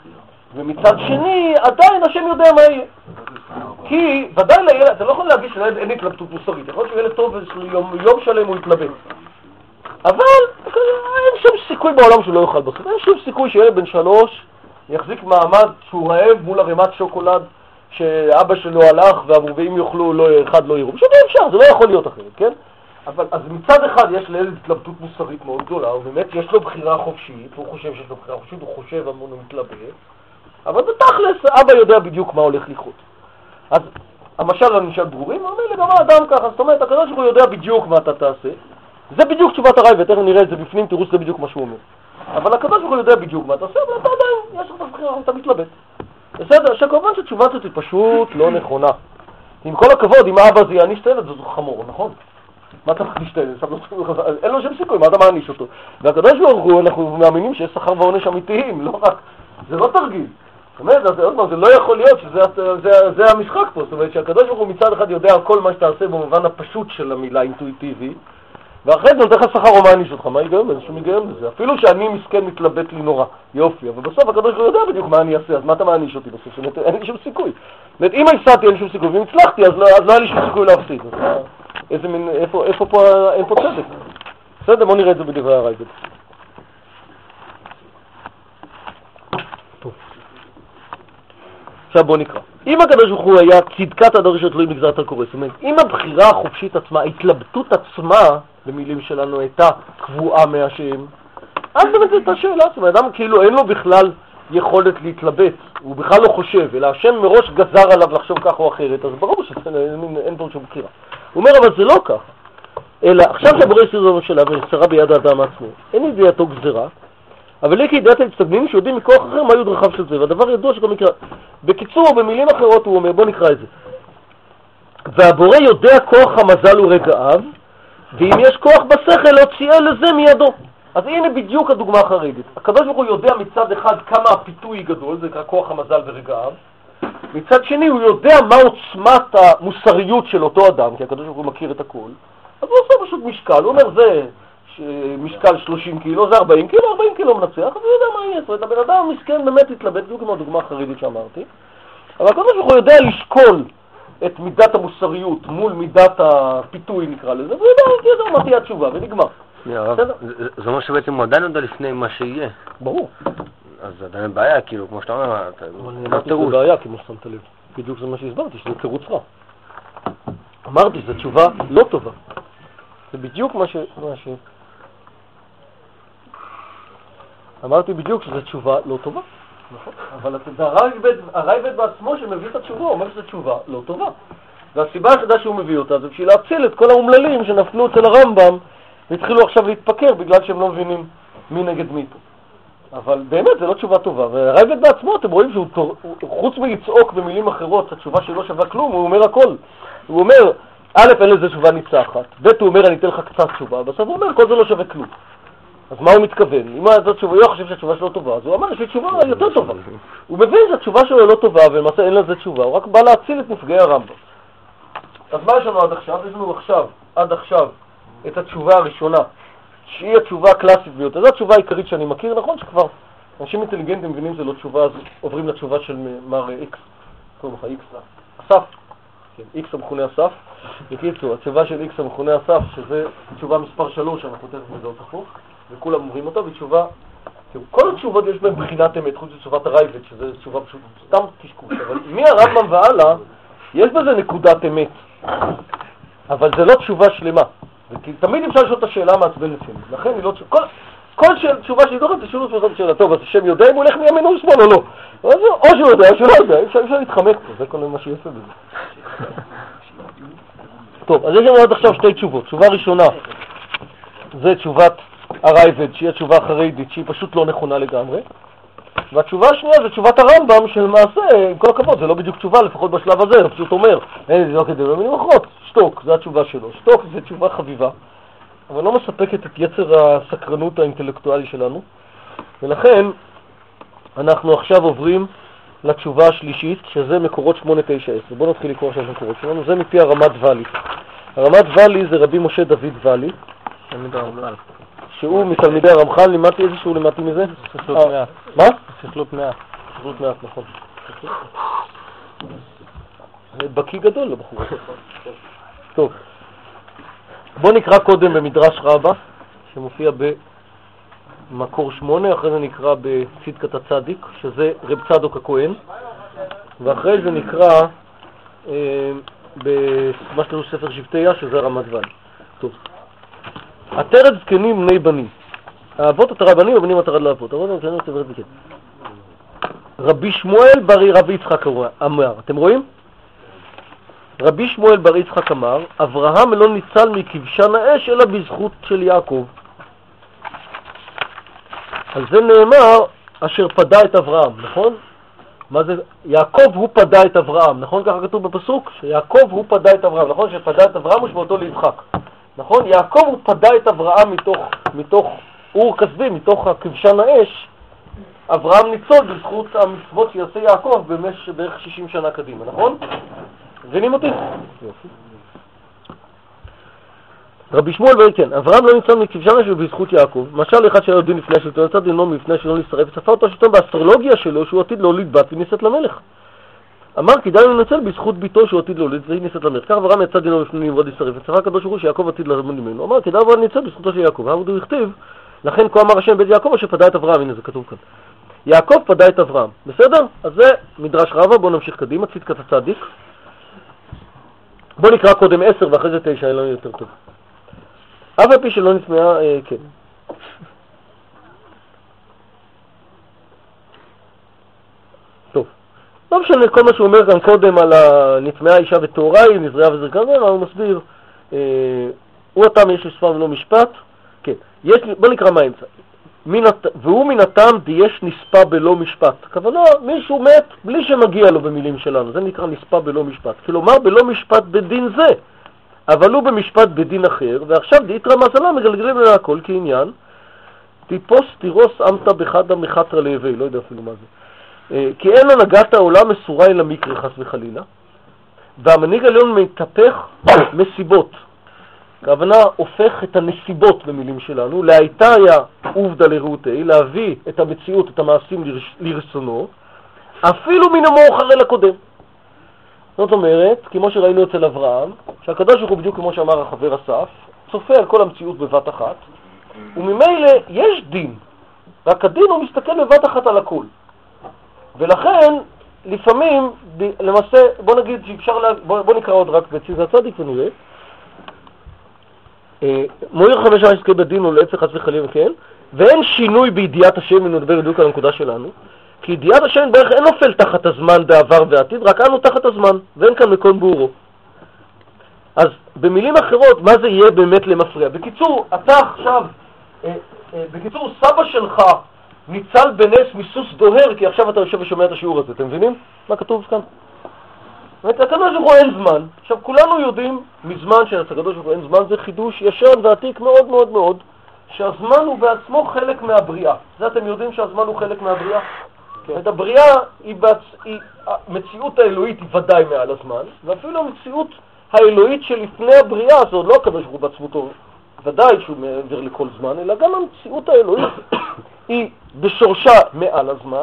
ומצד שני, עדיין השם יודע מה יהיה. כי ודאי לילד, אתה לא יכול להגיד שלילד אין התלבטות מוסרית, יכול להיות שילד טוב ויום יום שלם הוא יתלבט. אבל אין שום סיכוי בעולם שהוא לא יאכל בסוף, אין שום סיכוי שילד בן שלוש יחזיק מעמד שהוא רעב מול ערימת שוקולד שאבא שלו הלך ואם יאכלו לא, אחד לא יראו. פשוט אי אפשר, זה לא יכול להיות אחרת, כן? אבל אז מצד אחד יש לילד התלבטות מוסרית מאוד גדולה, ובאמת יש לו בחירה חופשית, הוא חושב שיש לו בחירה חופשית, הוא חושב המון ומתלבט, אבל בתכלס אבא יודע בדיוק מה הולך לקרות. אז המשל והנמשל ברורים, הוא אומר לי גם האדם ככה, זאת אומרת, הקדוש ברוך הוא יודע בדיוק מה אתה תעשה, זה בדיוק תשובת הרייבד, ותכף נראה את זה בפנים, תראו שזה בדיוק מה שהוא אומר. אבל הקדוש ברוך הוא יודע בדיוק מה אתה עושה, אבל אתה עדיין, יש לך בחירה, אתה מתלבט. בסדר, שכמובן שתשובה הזאת היא פשוט לא נכונה. עם כל הכבוד, אם האבא זה יעניש את הילד, זה חמור, נכון? מה אתה מעניש את הילד? אין לו שם סיכוי, מה אתה מעניש אותו? והקדוש ברוך הוא, אנחנו מאמינים שיש שכר ועונש אמיתיים, לא רק, זה לא תרגיל. זאת אומרת, זה לא יכול להיות שזה המשחק פה, זאת אומרת שהקדוש ברוך הוא מצד אחד יודע על כל מה שאתה עושה במובן הפשוט של המילה אינטואיטיבי, ואחרי זה נותן לך שכר או מעניש אותך, מה היגיון? אין שום היגיון בזה. אפילו שאני מסכן מתלבט לי נורא, יופי, אבל בסוף הקדוש ברוך הוא יודע בדיוק מה אני אעשה, אז מה אתה מעניש אותי בסוף? זאת אומרת, אין לי שום סיכוי. זאת אומרת, אם הפסדתי אין שום סיכוי, ואם הצלחתי, אז לא היה לי שום סיכוי להפסיד. איזה מין, איפה פה, אין פה צדק. בסדר, בוא נראה את זה בדברי הרייבד. עכשיו בוא נקרא. אם הקדוש ברוך הוא היה צדקת הדרשות תלוי בגזרת הקורא, זאת אומרת, אם הבחירה החופשית עצמה, ההתלבטות עצמה, במילים שלנו, הייתה קבועה מהשם, אז באמת זאת השאלה, זאת אומרת, אדם כאילו אין לו בכלל יכולת להתלבט, הוא בכלל לא חושב, אלא השם מראש גזר עליו לחשוב כך או אחרת, אז ברור שאין פה שום בחירה. הוא אומר, אבל זה לא כך, אלא עכשיו שהבורא יסיר זו שלה ונצרה ביד האדם עצמו, אין ידיעתו גזרה, אבל לי כידיעת ההצטגנים שיודעים מכוח אחר מה היו דרכיו של זה, והדבר ידוע שגם יקרא. בקיצור, במילים אחרות הוא אומר, בוא נקרא את זה. והבורא יודע כוח המזל ורגעיו, ואם יש כוח בשכל, הוציאה לזה מידו. אז הנה בדיוק הדוגמה החרדית. הקדוש ברוך הוא יודע מצד אחד כמה הפיתוי גדול, זה נקרא כוח המזל ורגעיו. מצד שני הוא יודע מה עוצמת המוסריות של אותו אדם, כי הקדוש ברוך הוא מכיר את הכל. אז הוא עושה פשוט משקל, הוא אומר זה משקל שלושים קילו, זה ארבעים קילו, ארבעים קילו מנצח, אז הוא יודע מה יהיה. זאת אומרת, הבן אדם מסכן באמת להתלבט, בדיוק כמו הדוגמה החרדית שאמרתי. אבל הקדוש ברוך הוא יודע לשקול את מידת המוסריות מול מידת הפיתוי נקרא לזה, והוא יודע מה תהיה התשובה, ונגמר. זה אומר שבעצם הוא עדיין יודע לפני מה שיהיה. ברור. אז זה עדיין בעיה, כאילו, כמו שאתה אומר, אני אמרתי שזה בעיה, כמו שמת לב. בדיוק זה מה שהסברתי, שזה תירוץ רע. אמרתי, זו תשובה לא טובה. זה בדיוק מה ש... אמרתי בדיוק שזו תשובה לא טובה. נכון. אבל הרייבד בעצמו שמביא את התשובה, אומר שזו תשובה לא טובה. והסיבה היחידה שהוא מביא אותה זה בשביל להציל את כל האומללים שנפלו אצל הרמב"ם והתחילו עכשיו להתפקר בגלל שהם לא מבינים מי נגד מי פה. אבל באמת זה לא תשובה טובה. והרייבד בעצמו, אתם רואים שהוא חוץ מלצעוק במילים אחרות, התשובה שלו שווה כלום, הוא אומר הכל. הוא אומר, א', אין לזה תשובה ניצחת, ב', הוא אומר, אני אתן לך קצת תשובה, בסוף הוא אומר, כל זה לא שווה כלום. אז מה הוא מתכוון? אם זאת תשובה, הוא חושב שהתשובה שלו טובה, אז הוא אמר, יש לי תשובה יותר טובה. הוא מבין שהתשובה שלו לא טובה, ולמעשה אין לזה תשובה, הוא רק בא להציל את נפגעי הרמב"ם. אז מה יש לנו עד עכשיו? יש לנו עכשיו, עד עכשיו, את התשובה הראשונה, שהיא התשובה הקלאסית ביותר. זו התשובה העיקרית שאני מכיר, נכון שכבר אנשים אינטליגנטים מבינים זה לא תשובה, אז עוברים לתשובה של מר איקס, קוראים לך איקס, אסף, איקס המכונה אסף. בקיצור, התשובה של איקס המכונה אסף, שזה תשובה מספר שלוש, אנחנו תכף נדעות הפוך, וכולם אומרים אותה, והיא תשובה, כל התשובות יש בהן בחינת אמת, חוץ לתשובת הרייבד, שזה תשובה פשוט סתם קשקוש, אבל מהרמב"ם והלאה, יש בזה נקודת אמת, אבל זה לא תשובה שלמה, וכי תמיד אפשר לשאול את השאלה מעצבנת שלי, לכן היא לא תשובה, כל, כל של, תשובה שלי דורת, תשאלו את השאלה, טוב, אז השם יודע אם הוא הולך מימין או שמאל או לא, או שהוא יודע או שהוא לא יודע, אפשר, אפשר להתחמק פה, זה כל מה שיעשה בזה. טוב, אז יש לנו עד עכשיו שתי תשובות. תשובה ראשונה זה תשובת הרייבד, שהיא התשובה החרדית, שהיא פשוט לא נכונה לגמרי. והתשובה השנייה זה תשובת הרמב"ם, שלמעשה, עם כל הכבוד, זה לא בדיוק תשובה, לפחות בשלב הזה, הוא פשוט אומר, אין, זה לא כדי, במילים אחרות, שתוק, זה התשובה שלו. שתוק זה תשובה חביבה, אבל לא מספקת את יצר הסקרנות האינטלקטואלי שלנו. ולכן, אנחנו עכשיו עוברים לתשובה השלישית, שזה מקורות שמונה תשע עשר. בואו נתחיל לקרוא עכשיו מקורות שלנו, זה מפי הרמת ואלי. הרמת ואלי זה רבי משה דוד ואלי, שהוא מתלמידי הרמח"ל. לימדתי איזשהו, לימדתי מזה? סכלות מאה. מה? סכלות מאה. ספרות מעט, נכון. בקי גדול לבחור. טוב. בוא נקרא קודם במדרש רבה, שמופיע במקור שמונה, אחרי זה נקרא בצדקת הצדיק, שזה רב צדוק הכהן, ואחרי זה נקרא אה, במה שלנו ספר שבטיה, שזה רמדוון. טוב. עטרת זקנים בני בנים. האבות עטרת בנים, הבנים עטרת לאבות. האבות עטרת לאבות, עטרת זקנים. רבי שמואל ברי רבי יצחק אמר, אתם רואים? רבי שמואל בר יצחק אמר, אברהם לא ניצל מכבשן האש אלא בזכות של יעקב. על זה נאמר, אשר פדה את אברהם, נכון? מה זה? יעקב הוא פדה את אברהם, נכון? ככה כתוב בפסוק, שיעקב הוא פדה את אברהם, נכון? שפדה את אברהם ושמותו ליצחק, נכון? יעקב הוא פדה את אברהם מתוך, מתוך אור כסבי, מתוך הכבשן האש. אברהם ניצול בזכות המצוות שיעשה יעקב במשך בערך שישים שנה קדימה, נכון? מבינים אותי? רבי שמואל ואין כן, אברהם לא ניצל מכבשן האש בזכות יעקב. משל אחד שהיה דין לפני השלטון, יצא דינו מפני שלא להצטרף, וצפה אותו השלטון באסטרולוגיה שלו שהוא עתיד להוליד בת ונישאת למלך. אמר כדאי לנצל בזכות ביתו שהוא עתיד להוליד ונישאת למלך. כך אברהם יצא דינו לפני נמרוד להצטרף, וצפה הקדוש ברוך הוא שיעקב עתיד לעמוד ממנו. אמר כדאי אברהם לנצל בזכותו של יעקב. הוא הכתיב, לכן כה אמר השם בית יעקב אשר פדה את אברהם. הנה זה כתוב כאן. יעקב פדה את אברהם. בסדר? אז זה מדרש רבה, בואו נמשיך קדימה, צדקת הצדיק. בואו נקרא קודם עשר ואחרי זה תשע, אלא יותר טוב. אף על פי שלא נטמעה, אה, כן. טוב. לא משנה כל מה שהוא אומר כאן קודם על נטמעה אישה ותאורה, היא נזרעה וזרקה, אבל הוא מסביר, אה, הוא הטעם יש לשפר ולא משפט, כן. יש, בוא נקרא מה האמצע. הת... והוא מן הטעם דיש נספה בלא משפט. הכוונה, מישהו מת בלי שמגיע לו במילים שלנו, זה נקרא נספה בלא משפט. כלומר, בלא משפט בדין זה. אבל הוא במשפט בדין אחר, ועכשיו דיתרא מזלה מגלגלים לה הכל כעניין, טיפוס תירוס אמתא בחדה מחתרא להווי, לא יודע אפילו מה זה. כי אין הנהגת העולם מסורה אל המקרה חס וחלילה, והמנהיג העליון מתהפך מסיבות. הכוונה הופך את הנסיבות במילים שלנו, להייתה היה עובדה לרעותי, להביא את המציאות, את המעשים לרצונו, אפילו מן המאוחר אל הקודם. זאת אומרת, כמו שראינו אצל אברהם, שהקדוש ברוך הוא בדיוק כמו שאמר החבר אסף, צופה על כל המציאות בבת אחת, וממילא יש דין, רק הדין הוא מסתכל בבת אחת על הכל. ולכן, לפעמים, למעשה, בוא נגיד שאפשר, לה... בוא, בוא נקרא עוד רק בצדקת הצדיק ונראה, מועיר חמש עסקי בדין ולעצר חס וחלילה, כן? ואין שינוי בידיעת השם, אם נדבר בדיוק על הנקודה שלנו, כי ידיעת השם בערך אין נופל תחת הזמן בעבר ועתיד, רק אנו תחת הזמן, ואין כאן מקום בורו. אז במילים אחרות, מה זה יהיה באמת למפריע? בקיצור, אתה עכשיו, אה, אה, בקיצור, סבא שלך ניצל בנס מסוס דוהר, כי עכשיו אתה יושב ושומע את השיעור הזה, אתם מבינים? מה כתוב כאן? הקדוש ברוך הוא אין זמן. עכשיו כולנו יודעים מזמן שהקדוש ברוך הוא אין זמן, זה חידוש ישן ועתיק מאוד מאוד מאוד, שהזמן הוא בעצמו חלק מהבריאה. זה אתם יודעים שהזמן הוא חלק מהבריאה? כן. את הבריאה היא, בעצ... היא המציאות האלוהית היא ודאי מעל הזמן, ואפילו המציאות האלוהית שלפני הבריאה, זו לא הקדוש ברוך הוא בעצמותו ודאי שהוא מעבר לכל זמן, אלא גם המציאות האלוהית היא בשורשה מעל הזמן,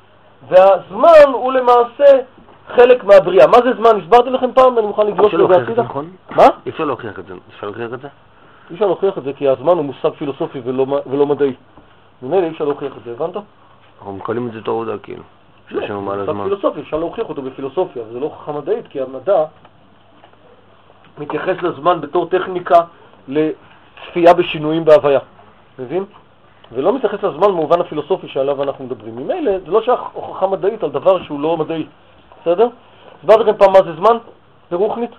והזמן הוא למעשה חלק מהבריאה. מה זה זמן? הסברתי לכם פעם, אני מוכן לגלוש לזה הצידה. מה? אי אפשר להוכיח את זה. אפשר להוכיח את זה? אי אפשר להוכיח את זה, כי הזמן הוא מושג פילוסופי ולא, ולא מדעי. ממילא אי אפשר להוכיח את זה, הבנת? אנחנו מקבלים את זה תור הודעה כאילו. לא, זה מושג פילוסופי, אפשר להוכיח אותו בפילוסופיה, אבל זה לא חכם מדעית, כי המדע מתייחס לזמן בתור טכניקה לצפייה בשינויים בהוויה. מבין? ולא מתייחס לזמן במובן הפילוסופי שעליו אנחנו מדברים. ממילא זה לא שהוכחה מדעית על דבר שהוא לא מדעי. בסדר? הסברתי לכם פעם מה זה זמן? ברוחנית?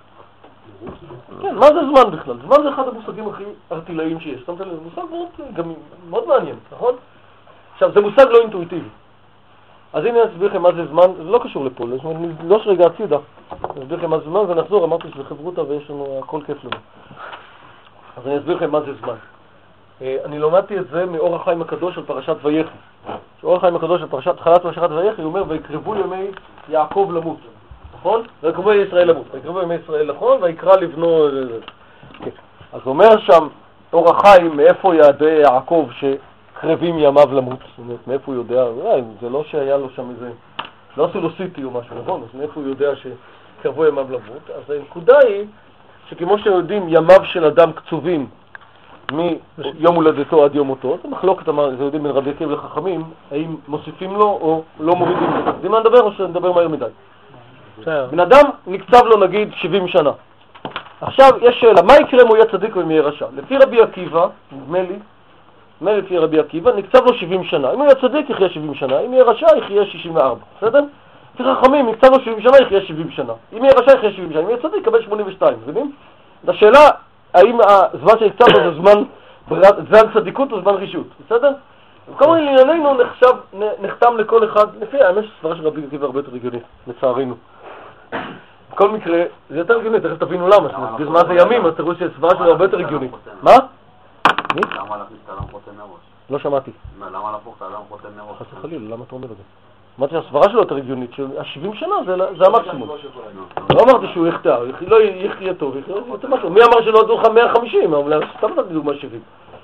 כן, מה זה זמן בכלל? זמן זה אחד המושגים הכי ארטילאיים שיש. שמת לב, זה מושג מאוד, גם מאוד מעניין, נכון? עכשיו, זה מושג לא אינטואיטיבי. אז הנה אני אסביר לכם מה זה זמן, זה לא קשור לפה, לא שרגע הצידה. אני אסביר לכם מה זה זמן ונחזור, אמרתי שזה חברותה ויש לנו הכל כיף לנו. אז אני אסביר לכם מה זה זמן. אני לומדתי את זה מאור החיים הקדוש על פרשת ויחי. אור החיים הקדוש על פרשת חלת פרשת ויחי, הוא אומר, ויקרבו ימי יעקב למות, נכון? ויקרבו ימי ישראל למות, ויקרבו ימי ישראל נכון, ויקרא לבנו... כן. אז אומר שם אור החיים, מאיפה יעדי יעקב, קרבים ימיו למות, זאת אומרת, מאיפה הוא יודע, אולי, זה לא שהיה לו שם איזה, לא עשו לו סיטי או משהו, נכון? אז מאיפה הוא יודע שקרבו ימיו למות? אז הנקודה היא שכמו שיודעים ימיו של אדם קצובים מיום הולדתו עד יום מותו, זה מחלוקת, זה יודעים בין רבי עקיבא לחכמים, האם מוסיפים לו או לא מורידים לו. זה מה נדבר או שנדבר מהר מדי? בן אדם נקצב לו נגיד שבעים שנה. עכשיו יש שאלה, מה יקרה אם הוא יהיה צדיק או אם יהיה רשע? לפי רבי עקיבא, נדמה לי, נדמה לי לפי רבי עקיבא, נקצב לו שבעים שנה. אם הוא יהיה צדיק יחיה שבעים שנה, אם יהיה רשע יחיה שישים וארבע, בסדר? לפי חכמים נקצב לו שבעים שנה יחיה שבעים שנה. אם יהיה רשע יחיה שבעים שנה, אם יהיה צדיק יקבל שמונים ושתיים, מבינים? השאלה, האם הזמן שנקצב לו זה זמן, זמן צדיקות או זמן רישות, בסדר? וכמו לענייננו נחשב, נחתם לכל אחד, לפי האמת שסברה של רבי עקיבא הרבה יותר הגיונית, לצערנו. בכל מקרה, זה יותר הגיוני, תכף תבינו למה, שנסביר מה זה ימים, אז תראו שהסברה שלו הרבה יותר הגיונית. מה? מי? למה להכניס את האדם חותם מראש? לא שמעתי. למה להפוך את האדם חותם מראש? חס וחלילה, למה אתה אומר את זה? אמרתי שהסברה שלו יותר הגיונית, שה-שבעים שנה זה המקסימום. לא אמרתי שהוא יחטא, לא יחיה טוב, מי אמר שלא עדו לך מאה וחמישים, אבל סתם נתתי דוגמה שבעים.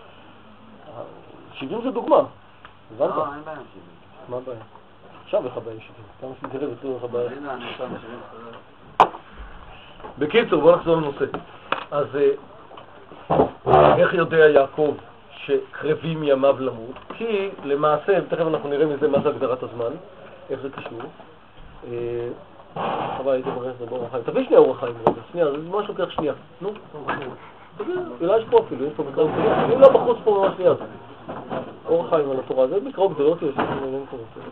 שבעים זה דוגמה, הבנת? לא, אין בעיה שבעים. מה הבעיה? עכשיו לך בעיה שבעים, כמה שתראה ותראו לך בעיה. הנה, אני עכשיו שבעים. בקיצור, בואו נחזור לנושא. אז איך יודע יעקב שקרבים ימיו למות? כי למעשה, תכף אנחנו נראה מזה מה זה הגדרת הזמן, איך זה קשור. חבל, הייתי מראה את זה באורח חיים. תביא שנייה אורח חיים, רגע, שנייה, זה ממש לוקח שנייה. נו, אולי יש פה אפילו, יש פה מקרא גדולות. אני לא בחוץ פה ממש שנייה. אורח חיים על התורה, זה מקרא גדולות, יש לי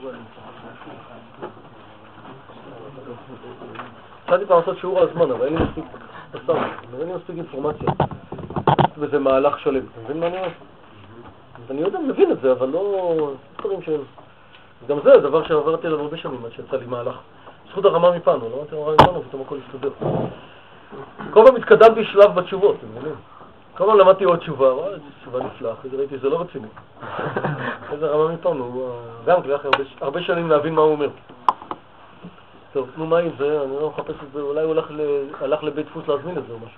התחלתי פעם לעשות שיעור על הזמן, אבל אין לי מספיק בסדר, אין לי מספיק אינפורמציה. וזה מהלך שלם, אתה מבין מה אני אומר? אני יודע, מבין את זה, אבל לא... דברים שהם... גם זה, דבר שעברתי עליו הרבה שנים, עד שיצא לי מהלך. זכות הרמה מפנו, לא אמרתי הרמה מפנו, ופתאום הכל הסתדר. כל פעם התקדמתי שלב בתשובות, אתם מבינים? כל פעם למדתי עוד תשובה, איזו תשובה נפלאה, אחרי ראיתי, זה לא רציני. איזה רמה מפנו, גם כלי אחרי הרבה שנים להבין מה הוא אומר. טוב, נו מה עם זה? אני לא מחפש את זה, אולי הוא הלך לבית דפוס להזמין את זה או משהו.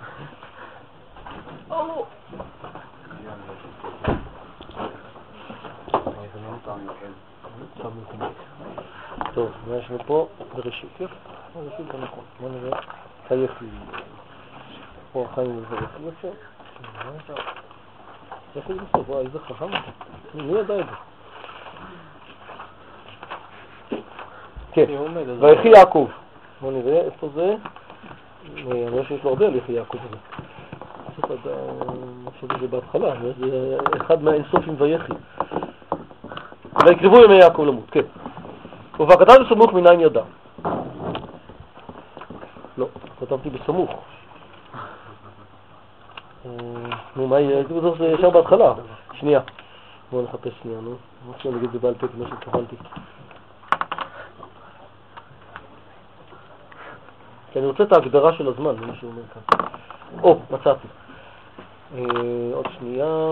טוב, מה יש לנו פה? בראשית, יפה. בראשית זה נכון. בוא נראה. חייך לי. פה החיים וברך. יפה. יפה לי בסוף, וואי, איזה חכם אתה. מי ידע את זה? כן, ויחי יעקב. בוא נראה איפה זה. אני רואה שיש לו הרבה על יחי יעקב הזה. צריך לדעת, עכשיו זה בהתחלה, זה אחד מהאינסופים ויחי. ויקרבו ימי יעקב למות, כן. ובהגדה בסמוך מניין ידע. לא, כתבתי בסמוך. נו, מה יהיה? זה ישר בהתחלה. שנייה. בואו נחפש שנייה, נו. עכשיו נגיד זה בעל פה כמו שכוונתי. כי אני רוצה את ההגדרה של הזמן, מה שהוא אומר כאן. או, מצאתי. עוד שנייה.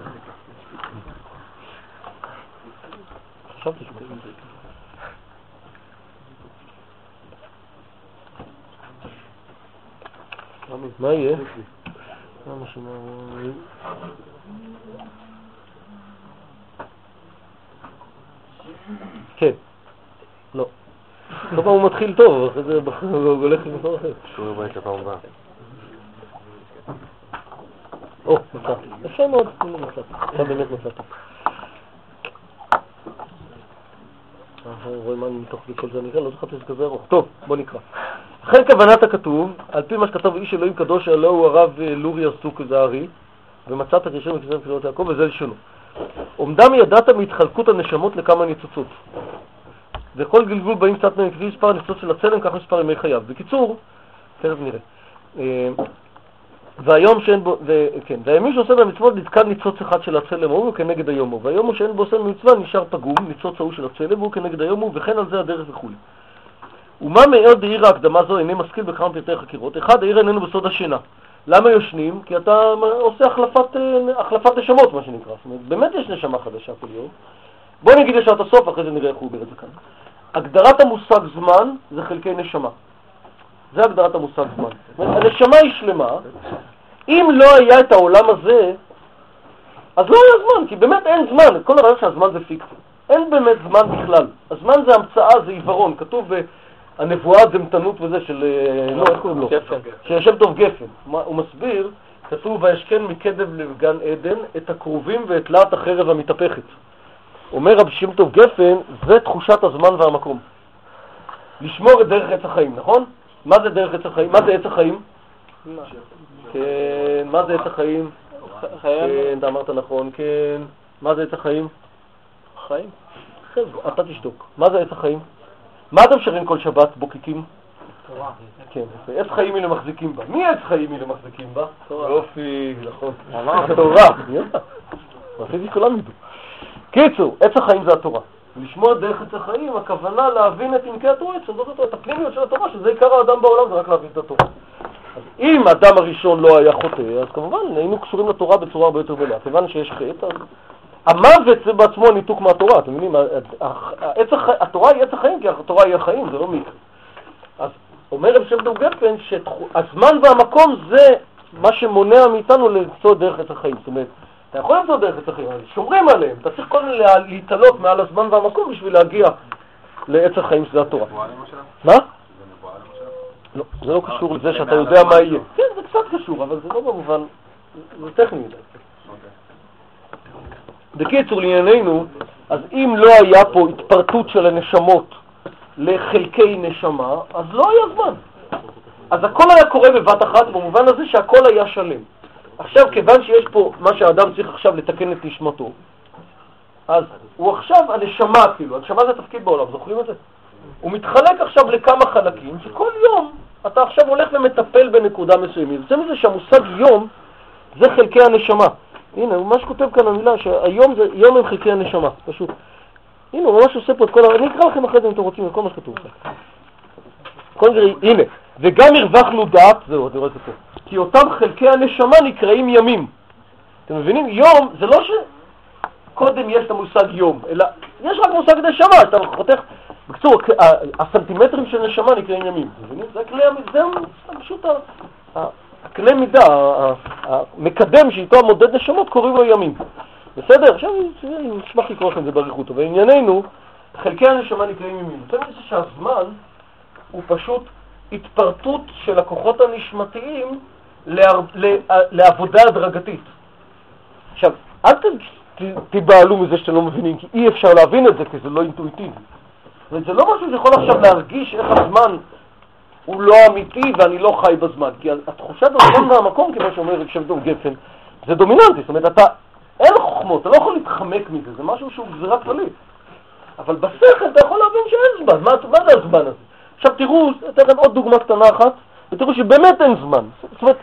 חשבתי שהוא כזה. מה יהיה? למה שמה... כן. לא. כל פעם הוא מתחיל טוב, אחרי זה הוא הולך למסור אחר. שהוא בא את הפעם הבאה. או, מצאתי. אפשר מאוד, לא מצאתי. עכשיו באמת מצאתי. אנחנו רואים מה מתוך כל זה נראה, לא זכרתי שזה כזה ארוך. טוב, בוא נקרא. לכן כוונת הכתוב, על פי מה שכתב איש אלוהים קדוש, הלא הוא הרב לורי הסוק זערי, ומצאת קשר מכיסם כתבות יעקב, וזה לשונו. עומדם ידעת מהתחלקות הנשמות לכמה ניצוצות. וכל גלגול באים קצת מהם כפי מספר הניצוצות של הצלם, כך מספר ימי חייו. בקיצור, תכף נראה. והיום שאין בו, כן, והימים שעושה במצוות נתקן ניצוץ אחד של הצלם הוא כנגד היום הוא, והיום הוא שאין בו עושה במצווה נשאר פגום, ניצוץ ההוא של הצלם הוא כנגד היום הוא, וכן על זה הדרך וכו'. ומה מאוד העיר ההקדמה זו איני משכיל בכמה פרטי חקירות? אחד, העיר איננו בסוד השינה. למה יושנים? כי אתה עושה החלפת, החלפת נשמות, מה שנקרא. זאת אומרת, באמת יש נשמה חדשה כל יום. בוא נגיד לשעת הסוף, אחרי זה נראה איך הוא אומר את זה כאן. הגדרת המושג זמן זה חלקי נשמה. זה הגדרת המושג זמן. זאת אומרת, הנשמה היא שלמה. אם לא היה את העולם הזה, אז לא היה זמן, כי באמת אין זמן. כל הרעיון שהזמן זה פיקציה. אין באמת זמן בכלל. הזמן זה המצאה, זה עיוורון. כתוב הנבואה דמתנות וזה של, לא, איך קוראים לו? גפן. של שם טוב גפן. הוא מסביר, כתוב וישכן מקדב לגן עדן את הקרובים ואת להט החרב המתהפכת. אומר רב שם טוב גפן, זה תחושת הזמן והמקום. לשמור את דרך עץ החיים, נכון? מה זה דרך עץ החיים? מה זה עץ החיים? כן, מה זה עץ החיים? כן, אתה אמרת נכון, כן. מה זה עץ החיים? חיים. אתה תשתוק. מה זה עץ החיים? מה אתם שרים כל שבת בוקיקים? תורה. כן, עץ חיים אלה מחזיקים בה. מי עץ חיים אלה מחזיקים בה? יופי, נכון. אמרת. התורה. רציתי כולם ידעו. קיצור, עץ החיים זה התורה. ולשמוע דרך עץ החיים, הכוונה להבין את עמקי התורה, את הפנימיות של התורה, שזה עיקר האדם בעולם, זה רק להבין את התורה. אז אם האדם הראשון לא היה חוטא, אז כמובן היינו קשורים לתורה בצורה הרבה יותר מלאה. כיוון שיש חטא, אז המוות זה בעצמו ניתוק מהתורה, אתם מבינים? התורה היא עץ החיים, כי התורה היא החיים, זה לא מקרה. אז אומר רב שם טוב גפן שהזמן והמקום זה מה שמונע מאיתנו למצוא דרך עץ החיים. זאת אומרת, אתה יכול למצוא דרך עץ החיים, שומרים עליהם, אתה צריך קודם להתעלות מעל הזמן והמקום בשביל להגיע לעץ החיים שזה התורה. מה? לא, זה לא קשור לזה שאתה יודע מה יהיה. כן, זה קצת קשור, אבל זה לא במובן, זה טכני מדי. בקיצור, לענייננו, אז אם לא היה פה התפרטות של הנשמות לחלקי נשמה, אז לא היה זמן. אז הכל היה קורה בבת אחת, במובן הזה שהכל היה שלם. עכשיו, כיוון שיש פה מה שהאדם צריך עכשיו לתקן את נשמתו, אז הוא עכשיו הנשמה, כאילו, הנשמה זה תפקיד בעולם, זוכרים את זה? הוא מתחלק עכשיו לכמה חלקים, שכל יום אתה עכשיו הולך ומטפל בנקודה מסוימת. זה מזה שהמושג יום זה חלקי הנשמה. הנה, הוא ממש כותב כאן המילה שהיום זה יום עם חלקי הנשמה, פשוט. הנה, הוא ממש עושה פה את כל ה... אני אקרא לכם אחרי זה אם אתם רוצים, כל מה שכתוב כאן. כל זה, הנה, וגם הרווחנו דעת, זהו, אני רואה את זה פה. כי אותם חלקי הנשמה נקראים ימים. אתם מבינים? יום זה לא שקודם יש את המושג יום, אלא יש רק מושג נשמה, אתה חותך... בקצור, הסנטימטרים של נשמה נקראים ימים. אתם מבינים? זה כלי המידה, זה פשוט הכלי מידה, המקדם שאיתו המודד נשמות קוראים לו ימים. בסדר? עכשיו אני אשמח לקרוא לכם את זה בעריכות, אבל ענייננו, חלקי הנשמה נקראים ימים. זאת אומרת שהזמן הוא פשוט התפרטות של הכוחות הנשמתיים לעבודה הדרגתית. עכשיו, אל תבעלו מזה שאתם לא מבינים, כי אי אפשר להבין את זה, כי זה לא אינטואיטיבי. זה לא משהו שיכול עכשיו להרגיש איך הזמן הוא לא אמיתי ואני לא חי בזמן, כי התחושת הזמן והמקום, כמו שאומר רב שם טוב גפן, זה דומיננטי. זאת אומרת, אתה, אין חוכמות, אתה לא יכול להתחמק מזה, זה משהו שהוא גזירת כללית. אבל בשכל אתה יכול להבין שאין זמן. מה, מה זה הזמן הזה? עכשיו תראו, אתן לכם עוד דוגמה קטנה אחת, ותראו שבאמת אין זמן. זאת אומרת,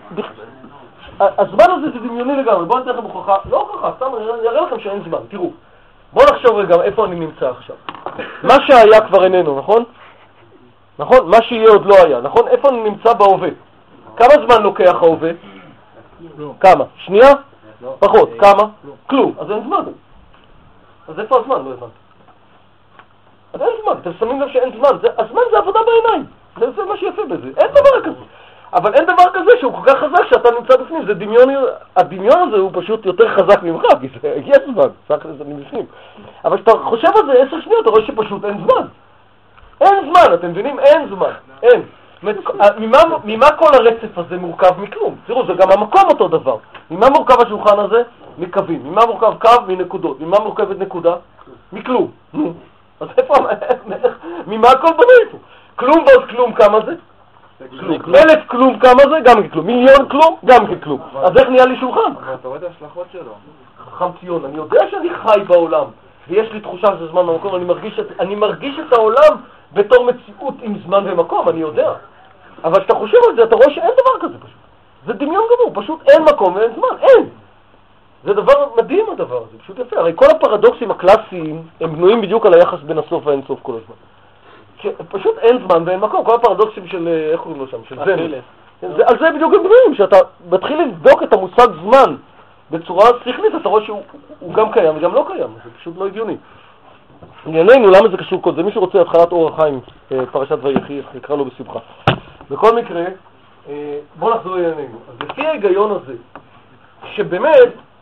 הזמן הזה זה דמיוני לגמרי. בואו נתן לכם הוכחה, לא הוכחה, סתם אני אראה לכם שאין זמן. תראו, בואו נחשוב רגע איפה אני נמצא עכשיו. מה שהיה כבר איננו, נכון? נכון? מה שיהיה עוד לא היה, נכון? איפה אני נמצא בהווה? כמה זמן לוקח ההווה? כמה? שנייה? פחות. כמה? כלום. אז אין זמן. אז איפה הזמן? לא הבנתי. אז אין זמן. אתם שמים לב שאין זמן. הזמן זה עבודה בעיניים. זה מה שיפה בזה. אין דבר כזה. אבל אין דבר כזה שהוא כל כך חזק שאתה נמצא בפנים. זה דמיון, הדמיון הזה הוא פשוט יותר חזק ממך, כי זה יש זמן. סך לזה אני בפנים. אבל כשאתה חושב על זה עשר שניות, אתה רואה שפשוט אין זמן. אין זמן, אתם מבינים? אין זמן. אין. ממה, ממה כל הרצף הזה מורכב? מכלום. תראו, זה גם המקום אותו דבר. ממה מורכב השולחן הזה? מקווים. ממה מורכב קו? מנקודות. ממה מורכבת נקודה? מכלום. אז איפה, ממה הכל בנוי פה? כלום ועוד כלום, כמה זה? כלום. אלף כלום, כמה זה? גם כלום. מיליון כלום? גם כלום. אז איך נהיה לי שולחן? אבל אתה רואה את ההשלכות שלו. חכם ציון, אני יודע שאני חי בעולם, ויש לי תחושה של זמן ומקום, אני מרגיש את, אני מרגיש את העולם בתור מציאות עם זמן ומקום, אני יודע. אבל כשאתה חושב על זה, אתה רואה שאין דבר כזה פשוט. זה דמיון גמור, פשוט אין מקום ואין זמן, אין. זה דבר מדהים הדבר הזה, פשוט יפה. הרי כל הפרדוקסים הקלאסיים הם בנויים בדיוק על היחס בין הסוף והאינסוף כל הזמן. פשוט אין זמן ואין מקום, כל הפרדוקסים של, איך קוראים לו שם, של זן. על זה בדיוק הם בנויים, שאתה מתחיל לבדוק את המושג זמן בצורה שכלית, אתה רואה שהוא גם קיים וגם לא קיים, זה פשוט לא הגיוני. ענייננו, למה זה קשור כל זה? מי שרוצה התחלת אור החיים, פרשת ויחי, יקרא לו בשמחה. בכל מקרה, בוא נחזור לענייננו. אז לפי ההיגיון הזה, שבאמת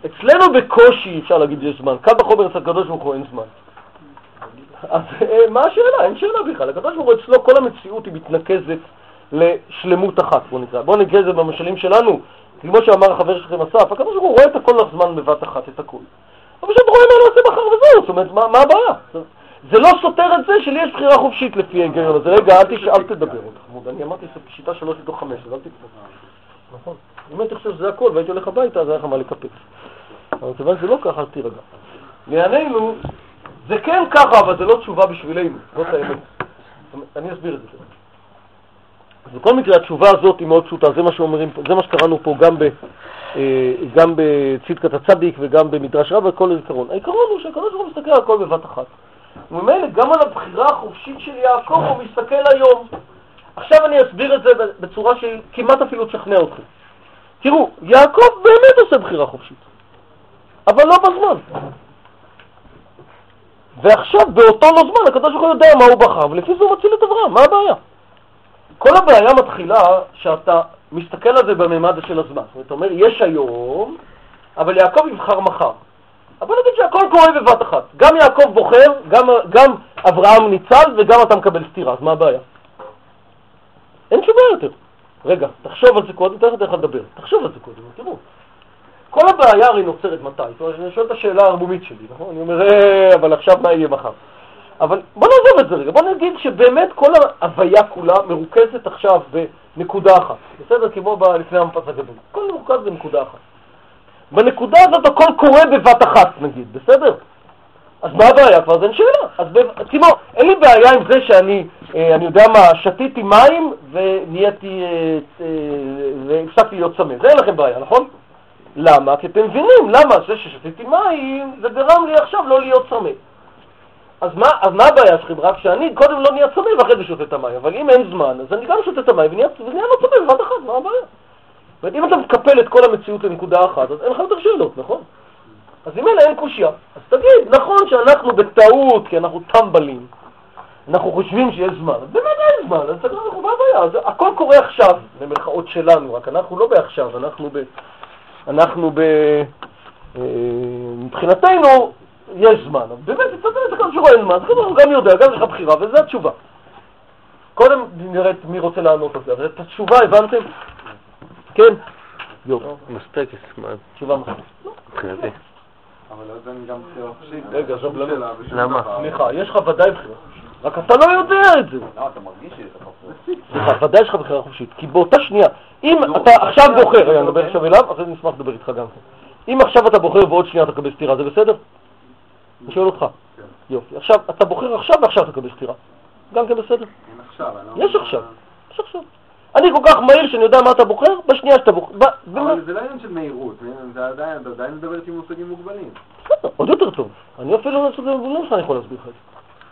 אצלנו בקושי אפשר להגיד יש זמן, קל וחומר אצל הקדוש ברוך הוא אין זמן. אז מה השאלה? אין שאלה בכלל. הקדוש ברוך הוא אצלו כל המציאות היא מתנקזת לשלמות אחת, בוא נקרא. בוא נקרא את זה במשלים שלנו, כמו שאמר החבר שלכם אסף, הקדוש ברוך הוא רואה את הכל לך זמן בבת אחת, את הכל. אבל פשוט רואה מה לא עושה מחר וזהו, זאת אומרת, מה, מה הבעיה? זה לא סותר את זה שלי יש בחירה חופשית לפי ההיגיון הזה. רגע, אל, תש... אל תדבר אותך. אני אמרתי שיטה שלוש מתוך חמש, אל תקפוץ. נכון. אם הייתי חושב שזה הכל והייתי הולך הביתה, אז היה לך מה לקפץ. אבל כיוון שזה לא ככה, אז תירגע. לענייננו, זה כן ככה, אבל זה לא תשובה בשבילנו. זאת האמת. אני אסביר את זה. אז בכל מקרה, התשובה הזאת היא מאוד פשוטה. זה מה שאומרים, זה מה שקראנו פה גם ב... גם בצדקת הצדיק וגם במדרש רב, וכל העיקרון. העיקרון הוא שהקדוש ברוך הוא מסתכל על הכל בבת אחת. וממילא גם על הבחירה החופשית של יעקב הוא מסתכל היום. עכשיו אני אסביר את זה בצורה שכמעט אפילו תשכנע אתכם. תראו, יעקב באמת עושה בחירה חופשית, אבל לא בזמן. ועכשיו באותו לא זמן הקדוש ברוך הוא יודע מה הוא בחר, ולפי זה הוא מציל את אברהם. מה הבעיה? כל הבעיה מתחילה שאתה מסתכל על זה בממד של הזמן. זאת אומרת, יש היום, אבל יעקב יבחר מחר. אבל נגיד שהכל קורה בבת אחת. גם יעקב בוחר, גם, גם אברהם ניצל וגם אתה מקבל סתירה. אז מה הבעיה? אין תשובה יותר. רגע, תחשוב על זה קודם, תכף תכף לדבר. תחשוב על זה קודם, תראו. כל הבעיה הרי נוצרת מתי? זאת אומרת, אני שואל את השאלה הרמומית שלי, נכון? אני אומר, אה, אבל עכשיו מה יהיה מחר? אבל בוא נעזוב את זה רגע, בוא נגיד שבאמת כל ההוויה כולה מרוכזת עכשיו בנקודה אחת. בסדר? כמו לפני המפץ הגדול. כל מרוכז בנקודה אחת. בנקודה הזאת הכל קורה בבת אחת, נגיד, בסדר? אז מה הבעיה? כבר זה אין שאלה. אז תראו, אין לי בעיה עם זה שאני, אני יודע מה, שתיתי מים ונהייתי, והפסקתי להיות צמא. זה אין לכם בעיה, נכון? למה? כי אתם מבינים, למה? זה ששתיתי מים, זה גרם לי עכשיו לא להיות צמא. אז מה, אז מה הבעיה שלכם? רק שאני קודם לא נהיה צמא ואחרי זה שותה את המים. אבל אם אין זמן, אז אני גם שותה את המים ונהיה לא צמא בבת אחת, מה הבעיה? זאת אומרת, אם אתה מקפל את כל המציאות לנקודה אחת, אז אין לך יותר שאלות, נכון? אז אם אין קושיה, אז תגיד, נכון שאנחנו בטעות, כי אנחנו טמבלים, אנחנו חושבים שיש זמן, אז באמת אין זמן, אז תגיד, אנחנו מה הבעיה? אז הכל קורה עכשיו, במרכאות שלנו, רק אנחנו לא בעכשיו, אנחנו ב... אנחנו ב... מבחינתנו, יש זמן, אז באמת, תצטט את זה כאן שרואה אין זמן, אז אנחנו גם יודע, גם יש לך בחירה, וזו התשובה. קודם נראה מי רוצה לענות על זה, אבל את התשובה הבנתם? כן? יופי. מספיק, זמן. תשובה מספיק. מבחינתי. אבל לא יודע גם בחירה חופשית. רגע, עכשיו למה? למה? סליחה, יש לך ודאי בחירה חופשית. רק אתה לא יודע את זה. לא, אתה מרגיש שיש לך בחירה. סליחה, ודאי יש לך בחירה חופשית. כי באותה שנייה, אם אתה עכשיו בוחר, אני מדבר עכשיו אליו, אחרי זה נשמח לדבר איתך גם. אם עכשיו אתה בוחר ועוד שנייה אתה תקבל סתירה, זה בסדר? אני שואל אותך. יופי. עכשיו, אתה בוחר עכשיו ועכשיו אתה תקבל סתירה. גם כן בסדר? אין עכשיו. יש עכשיו. יש עכשיו. אני כל כך מהיר שאני יודע מה אתה בוחר, בשנייה שאתה בוחר. אבל זה לא עניין של מהירות, זה עדיין מדבר איתי מושגים מוגבלים. בסדר, עוד יותר טוב. אני אפילו לא מושגים מוגבלים שאני יכול להסביר לך את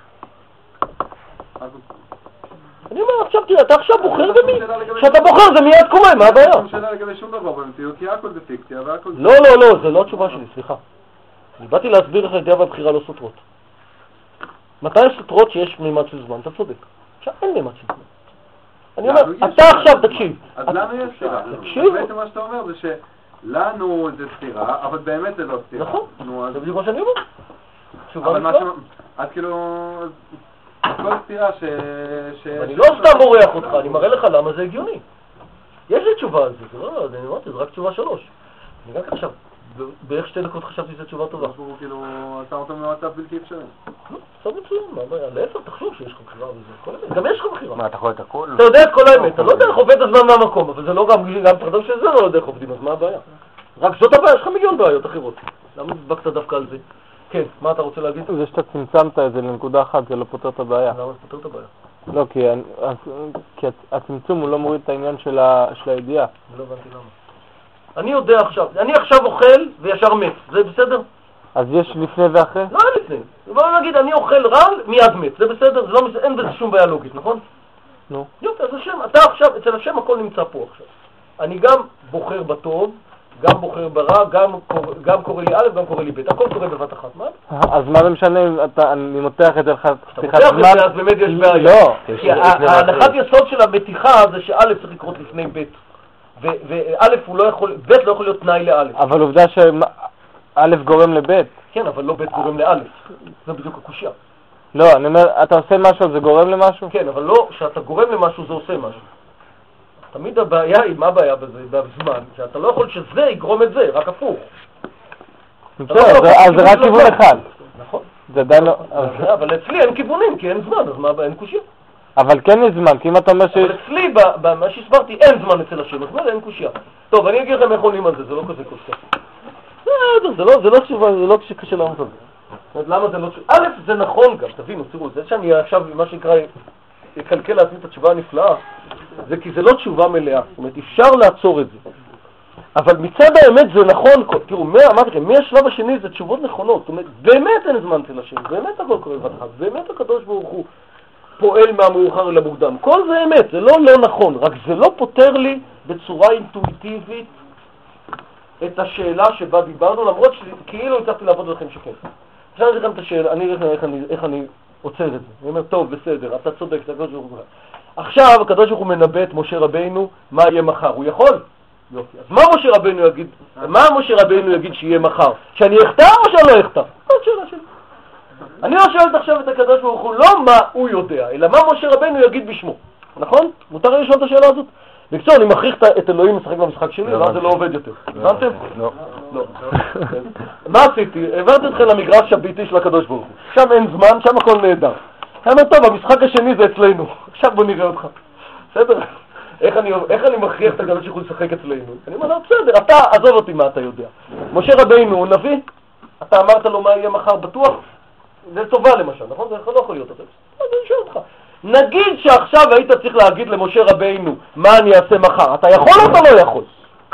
זה. אני אומר, עכשיו תראה, אתה עכשיו בוחר במי? כשאתה בוחר זה מיד קורה, מה הבעיה? אין שאלה לגבי שום דבר במציאות, כי הכל זה פיקציה והכל... לא, לא, לא, זה לא התשובה שלי, סליחה. אני באתי להסביר לך את דעה והבחירה לא סותרות. מתי סותרות שיש מימד של זמן? אתה צודק. עכשיו אין מימד של זמן. אני אומר, אתה עכשיו תקשיב. אז לנו יש סתירה. תקשיב. בעצם מה שאתה אומר זה שלנו זה סתירה, אבל באמת זה לא סתירה. נכון, זה בדיוק מה שאני אומר. אבל מה ש... אז כאילו... כל סתירה ש... אני לא סתם מורח אותך, אני מראה לך למה זה הגיוני. יש לי תשובה על זה, זה לא, אני אמרתי, זה רק תשובה שלוש. אני גם עכשיו, בערך שתי דקות חשבתי שזו תשובה טובה. הוא כאילו, אתה אותו במצב בלתי אפשרי. לא, סתם מצוין, מה הבעיה? להפך, תחשוב שיש לך בחירה וזה, גם יש לך בחירה. מה, אתה יכול את הכל? אתה יודע את כל האמת, אתה לא יודע איך עובד הזמן מהמקום, אבל זה לא גם פרדם שזה לא יודע איך עובדים, אז מה הבעיה? רק זאת הבעיה, יש לך מיליון בעיות אחרות. למה נדבקת דווקא על זה? כן, מה אתה רוצה להגיד? זה שאתה צמצמת את זה לנקודה אחת, זה לא פותר את הבעיה. למה זה פותר את הבעיה? לא, כי, כי הצמצום הוא לא מוריד את העניין של, ה, של הידיעה. לא הבנתי למה. אני יודע עכשיו, אני עכשיו אוכל וישר מת, זה בסדר? אז יש לפני ואחרי? לא, אין לפני. בוא נגיד, אני אוכל רעל, מיד מת, זה בסדר? זה לא, אין בזה שום בעיה לוגית, נכון? נו. יופי, אז השם, אתה עכשיו, אצל השם הכל נמצא פה עכשיו. אני גם בוחר בטוב, גם בוחר ברע, גם, גם קורא לי א', גם קורא לי ב', הכל קורה בבת אחת, מה? אז מה זה משנה אם אתה, אני מותח את זה לך שיחת זמן? אז באמת יש בעיה. לא. כי ההנחת יסוד של המתיחה זה שא' צריך לקרות לפני ב', וא' הוא לא יכול, ב' לא יכול להיות תנאי לא'. אבל עובדה ש... א' גורם לב'. כן, אבל לא ב' גורם לאלף. זה בדיוק הקושיה. לא, אני אומר, אתה עושה משהו, זה גורם למשהו? כן, אבל לא, כשאתה גורם למשהו זה עושה משהו. תמיד הבעיה היא, מה הבעיה בזה? בזמן, שאתה לא יכול שזה יגרום את זה, רק הפוך. אז זה רק כיוון אחד. נכון. זה עדיין לא... אבל אצלי אין כיוונים, כי אין זמן, אז מה, אין קושיה. אבל כן יש זמן, כי אם אתה אומר ש... אבל אצלי, במה שהסברתי, אין זמן אצל השם, אז מה, אין קושיה. טוב, אני אגיד לכם איך עונים על זה, זה לא כזה קושיה. זה לא, זה לא תשובה, זה לא קשה לענות על זה. למה זה לא תשובה? א', זה נכון גם, תבינו, תראו, זה שאני עכשיו, מה שנקרא, אקלקל לעצמי את התשובה הנפלאה, זה כי זה לא תשובה מלאה. זאת אומרת, אפשר לעצור את זה. אבל מצד האמת זה נכון, תראו, אמרתי לכם, מהשלב השני זה תשובות נכונות. זאת אומרת, באמת אין זמן אצל השם, באמת הכל קורה בבת אחת, באמת הקדוש ברוך הוא פועל מהמאוחר למוקדם. כל זה אמת, זה לא לא נכון, רק זה לא פותר לי בצורה אינטואיטיבית את השאלה שבה דיברנו, למרות שכאילו הצלחתי לעבוד לכם שכן. עכשיו אני אגיד לכם את השאלה, אני אגיד לכם איך, איך אני עוצר את זה. אני אומר, טוב, בסדר, אתה צודק, אתה הקדוש ברוך הוא. עכשיו הקדוש ברוך הוא מנבא את משה רבינו, מה יהיה מחר, הוא יכול? יופי. אז מה משה רבינו יגיד, מה משה רבינו יגיד שיהיה מחר? שאני אכתב או שאני לא אכתב? מה השאלה שלי? אני לא שואלת עכשיו את הקדוש ברוך הוא, לא מה הוא יודע, אלא מה משה רבינו יגיד בשמו. נכון? מותר לי לשאול את השאלה הזאת? בקצור, אני מכריח את אלוהים לשחק במשחק שלי, ואז זה לא עובד יותר. הבנתם? לא. לא. מה עשיתי? העברתי אתכם למגרש הביתי של הקדוש ברוך הוא. שם אין זמן, שם הכל נהדר. אני אומר, טוב, המשחק השני זה אצלנו. עכשיו בוא נראה אותך. בסדר? איך אני, איך אני מכריח את הקדוש ברוך הוא לשחק אצלנו? אני אומר, בסדר, אתה, עזוב אותי מה אתה יודע. משה רבינו הוא נביא? אתה אמרת לו מה יהיה מחר בטוח? זה טובה למשל, נכון? זה לא יכול להיות אחר. אז אני שואל אותך. נגיד שעכשיו היית צריך להגיד למשה רבינו מה אני אעשה מחר. אתה יכול או אתה לא יכול?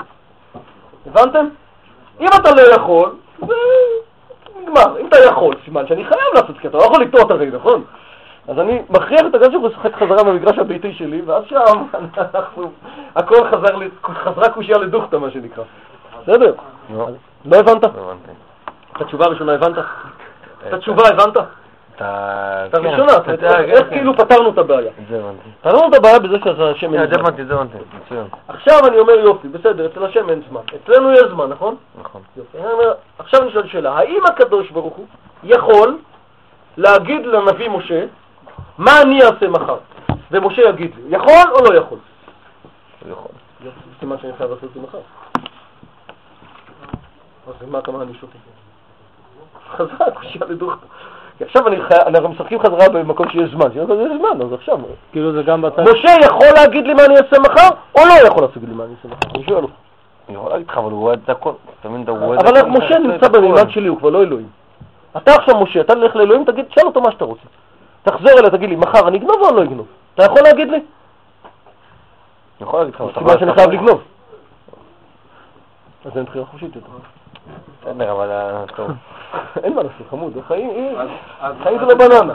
הבנתם? אם אתה לא יכול, זה נגמר. אם אתה יכול, סימן שאני חייב לעשות, כי אתה לא יכול לטעות הרי, נכון? אז אני מכריח את הגן שהוא לשחק חזרה במגרש הביתי שלי, ואז שם אנחנו, הכל חזר לי, חזרה קושיה לדוכתה, מה שנקרא. בסדר? לא הבנת? לא הבנתי. את התשובה הראשונה הבנת? את התשובה הבנת? את הראשונה, איך כאילו פתרנו את הבעיה? זה הבנתי. פתרנו את הבעיה בזה שהשם אין זה זמן. הבנתי, זה הבנתי, מצוין. עכשיו אני אומר יופי, בסדר, אצל השם אין זמן. אצלנו יש זמן, נכון? נכון. יופי. אני אומר, עכשיו אני שואל שאלה, האם הקדוש ברוך הוא יכול להגיד לנביא משה מה אני אעשה מחר? ומשה יגיד לי, יכול או לא יכול? הוא יכול. יופי, זה סימן שאני חייב לעשות את זה מחר. אז מה אתה מעניש אותי? חזרה, קושיה לדוכתה. כי עכשיו אני חי... אנחנו משחקים חזרה במקום שיש זמן, שיש זמן, אז עכשיו... כאילו זה גם בצד... משה יכול להגיד לי מה אני אעשה מחר, או לא יכול להגיד לי מה אני אעשה מחר? אני שואל אותך. אני יכול להגיד לך, אבל הוא רואה את הכל. אבל משה נמצא במימד שלי, הוא כבר לא אלוהים. אתה עכשיו משה, אתה תלך לאלוהים, תגיד, תשאל אותו מה שאתה רוצה. תחזור אליי, תגיד לי, מחר אני אגנוב או אני לא אגנוב? אתה יכול להגיד לי? אני יכול להגיד לך, זאת אומרת שאני חייב לגנוב. אז אין בחירה חופשית יותר. בסדר, אבל טוב. אין מה לעשות, חמוד, חיים זה לא בננה.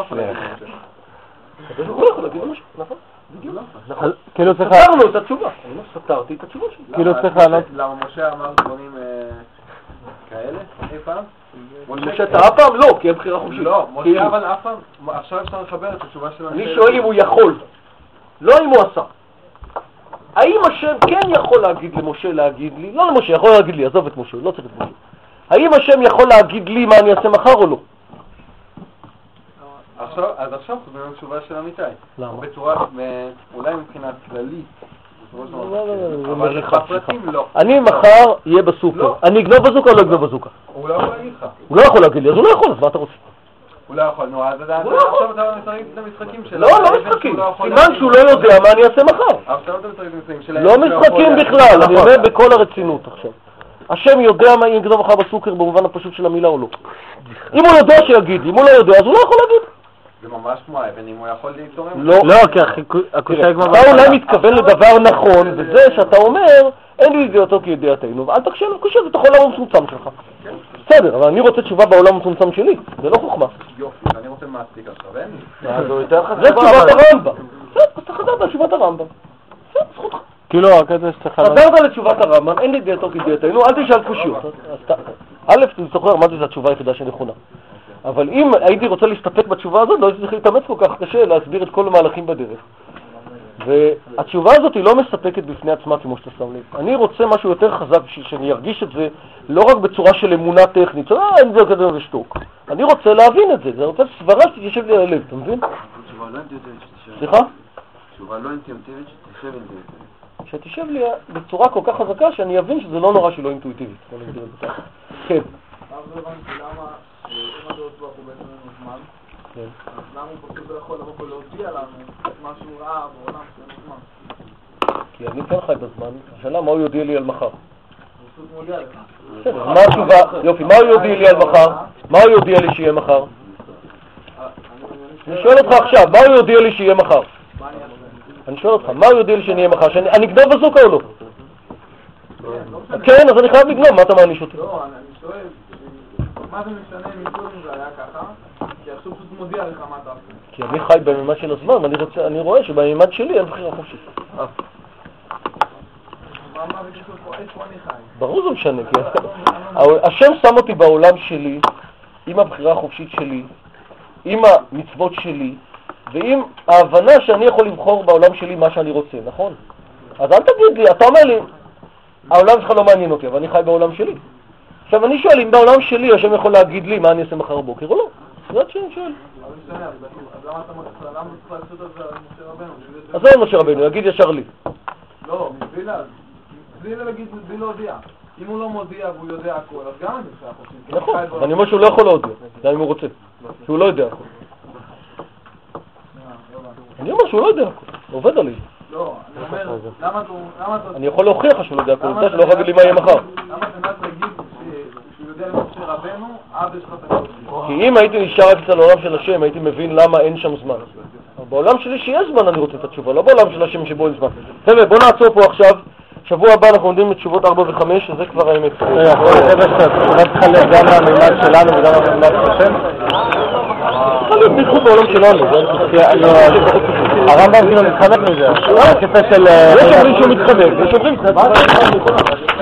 הוא לא יכול להגיד משהו, נכון? כאילו צריך... סתרנו את התשובה. אני לא סתרתי את התשובה שלי. כאילו צריך לענות... למה משה אמר דברים כאלה? אי פעם? משה טעה פעם? לא, כי אין בחירה חופשית. לא, משה אבל אף פעם, עכשיו אפשר לחבר את התשובה שלנו. אני שואל אם הוא יכול, לא אם הוא עשה. האם השם כן יכול להגיד למשה להגיד לי, לא למשה, יכול להגיד לי, עזוב את משה, לא צריך את משה. האם השם יכול להגיד לי מה אני אעשה מחר או לא? אז עכשיו חוזרים לתשובה של אמיתי. למה? בצורה, אולי מבחינת כללית. אבל בפרטים לא. אני מחר יהיה בסופר. אני אגנוב בזוקה או לא אגנוב בזוקה? הוא לא יכול להגיד לך. הוא לא יכול להגיד לי, אז הוא לא יכול, אז מה אתה רוצה? הוא לא יכול, נו, אז עכשיו אתה משחק את המשחקים שלו. לא, לא משחקים. סימן שהוא לא יודע מה אני אעשה מחר. עכשיו אתה משחק את המשחקים שלו. לא משחקים בכלל, אני אומר בכל הרצינות עכשיו. השם יודע מה יגנוב מחר בסופר במובן הפשוט של המילה או לא. אם הוא יודע שיגיד, אם הוא לא יודע, אז הוא לא יכול להגיד. זה ממש כמו האבן, אם הוא יכול להתעורר. לא, כי הקושי כבר... אתה אולי מתכוון לדבר נכון, וזה שאתה אומר, אין לי ידיעתו כידיעתנו, ואל תקשה לו, קושי, זה תוך עולם המצומצם שלך. בסדר, אבל אני רוצה תשובה בעולם המצומצם שלי, זה לא חוכמה. יופי, אני רוצה מעסיק עכשיו, אין? זה תשובת הרמב"ם. בסדר, אז אתה חזרת לתשובת הרמב"ם. בסדר, זכותך. כאילו, הקטע שצריך... חזרת לתשובת הרמב"ם, אין לי ידיעתו כידיעתנו, אל תשאל קושיות. א', תזכור, אמרתי שזו התשובה היחידה שנכונה. אבל אם הייתי רוצה להסתפק בתשובה הזאת, לא הייתי צריך להתאמץ כל כך קשה להסביר את כל המהלכים בדרך. והתשובה הזאת היא לא מספקת בפני עצמה כמו שאתה שם לב. אני רוצה משהו יותר חזק בשביל שאני ארגיש את זה לא רק בצורה של אמונה טכנית, אה, אין זה כזה ושתוק. אני רוצה להבין את זה, זה רוצה סברה שתשב לי על הלב, אתה מבין? סליחה? תשובה לא אינטואיטיבית שתשב אינטואיטיבית. שתשב לי בצורה כל כך חזקה שאני אבין שזה לא נורא שהיא לא אינטואיטיבית. כן. אז לא הבנתי למה, אם הדעות ברוך הוא בעצם אין זמן, אז למה הוא פשוט לא יכול לבוא פה להודיע לנו את מה שהוא ראה בעולם שאין זמן? כי אני כן חי בזמן, השאלה מה הוא יודיע לי על מחר. הוא פשוט מודיע לך. בסדר, מה התשובה? יופי, מה הוא יודיע לי על מחר? מה הוא יודיע לי שיהיה מחר? אני שואל אותך עכשיו, מה הוא יודיע לי שיהיה מחר? אני שואל אותך, מה הוא יודיע לי שאני אהיה מחר? שאני אגנוב בזוקה או לא? כן, אז אני חייב לגנוב, מה אתה מעניש אותי? לא, אני שואל, מה זה משנה אם קודם זה היה ככה? כי עכשיו פשוט מודיע לך מה אתה עושה. כי אני חי בממד של הזמן, ואני רואה שבממד שלי אין בחירה חופשית. מה זה קשור פה? איפה אני חי? ברור זה משנה, כי השם שם אותי בעולם שלי, עם הבחירה החופשית שלי, עם המצוות שלי, ועם ההבנה שאני יכול לבחור בעולם שלי מה שאני רוצה, נכון? אז אל תגיד לי, אתה אומר לי, העולם שלך לא מעניין אותי, אבל אני חי בעולם שלי. עכשיו אני שואל, אם בעולם שלי השם יכול להגיד לי מה אני אעשה מחר בבוקר או לא? זה עוד שאני שואל. אבל משנה, אז למה אתה צריך לעשות את זה על משה רבנו? אז זה על משה רבנו, יגיד ישר לי. לא, בלי להגיד, בלי להודיע. אם הוא לא מודיע והוא יודע הכל, אז גם אני חושב חופשית. נכון, ואני אומר שהוא לא יכול להודיע, גם אם הוא רוצה, שהוא לא יודע הכל. אני אומר שהוא לא יודע הכל, הוא עובד עלי. לא, אני אומר, למה אתה... אני יכול להוכיח שהוא לא יודע הכל, הוא רוצה שלא יכול להגיד לי מה יהיה מחר. למה אתה רק להגיד שהוא יודע למשה רבנו, עד יש לך את הכל? כי אם הייתי נשאר רק אצל העולם של השם, הייתי מבין למה אין שם זמן. בעולם שלי שיש זמן אני רוצה את התשובה, לא בעולם של השם שבו אין זמן. חבר'ה, בוא נעצור פה עכשיו. שבוע הבא אנחנו עומדים בתשובות ארבע וחמש, שזה כבר האמת. רגע, זה בסדר, אולי תחלק גם מהמימד שלנו וגם מהמימד שלכם? תחלק בייחוד בעולם שלנו. הרמב"ם כאילו מתחמק מזה. הקטע של... יש אומרים שהוא מתחמק, יש אומרים...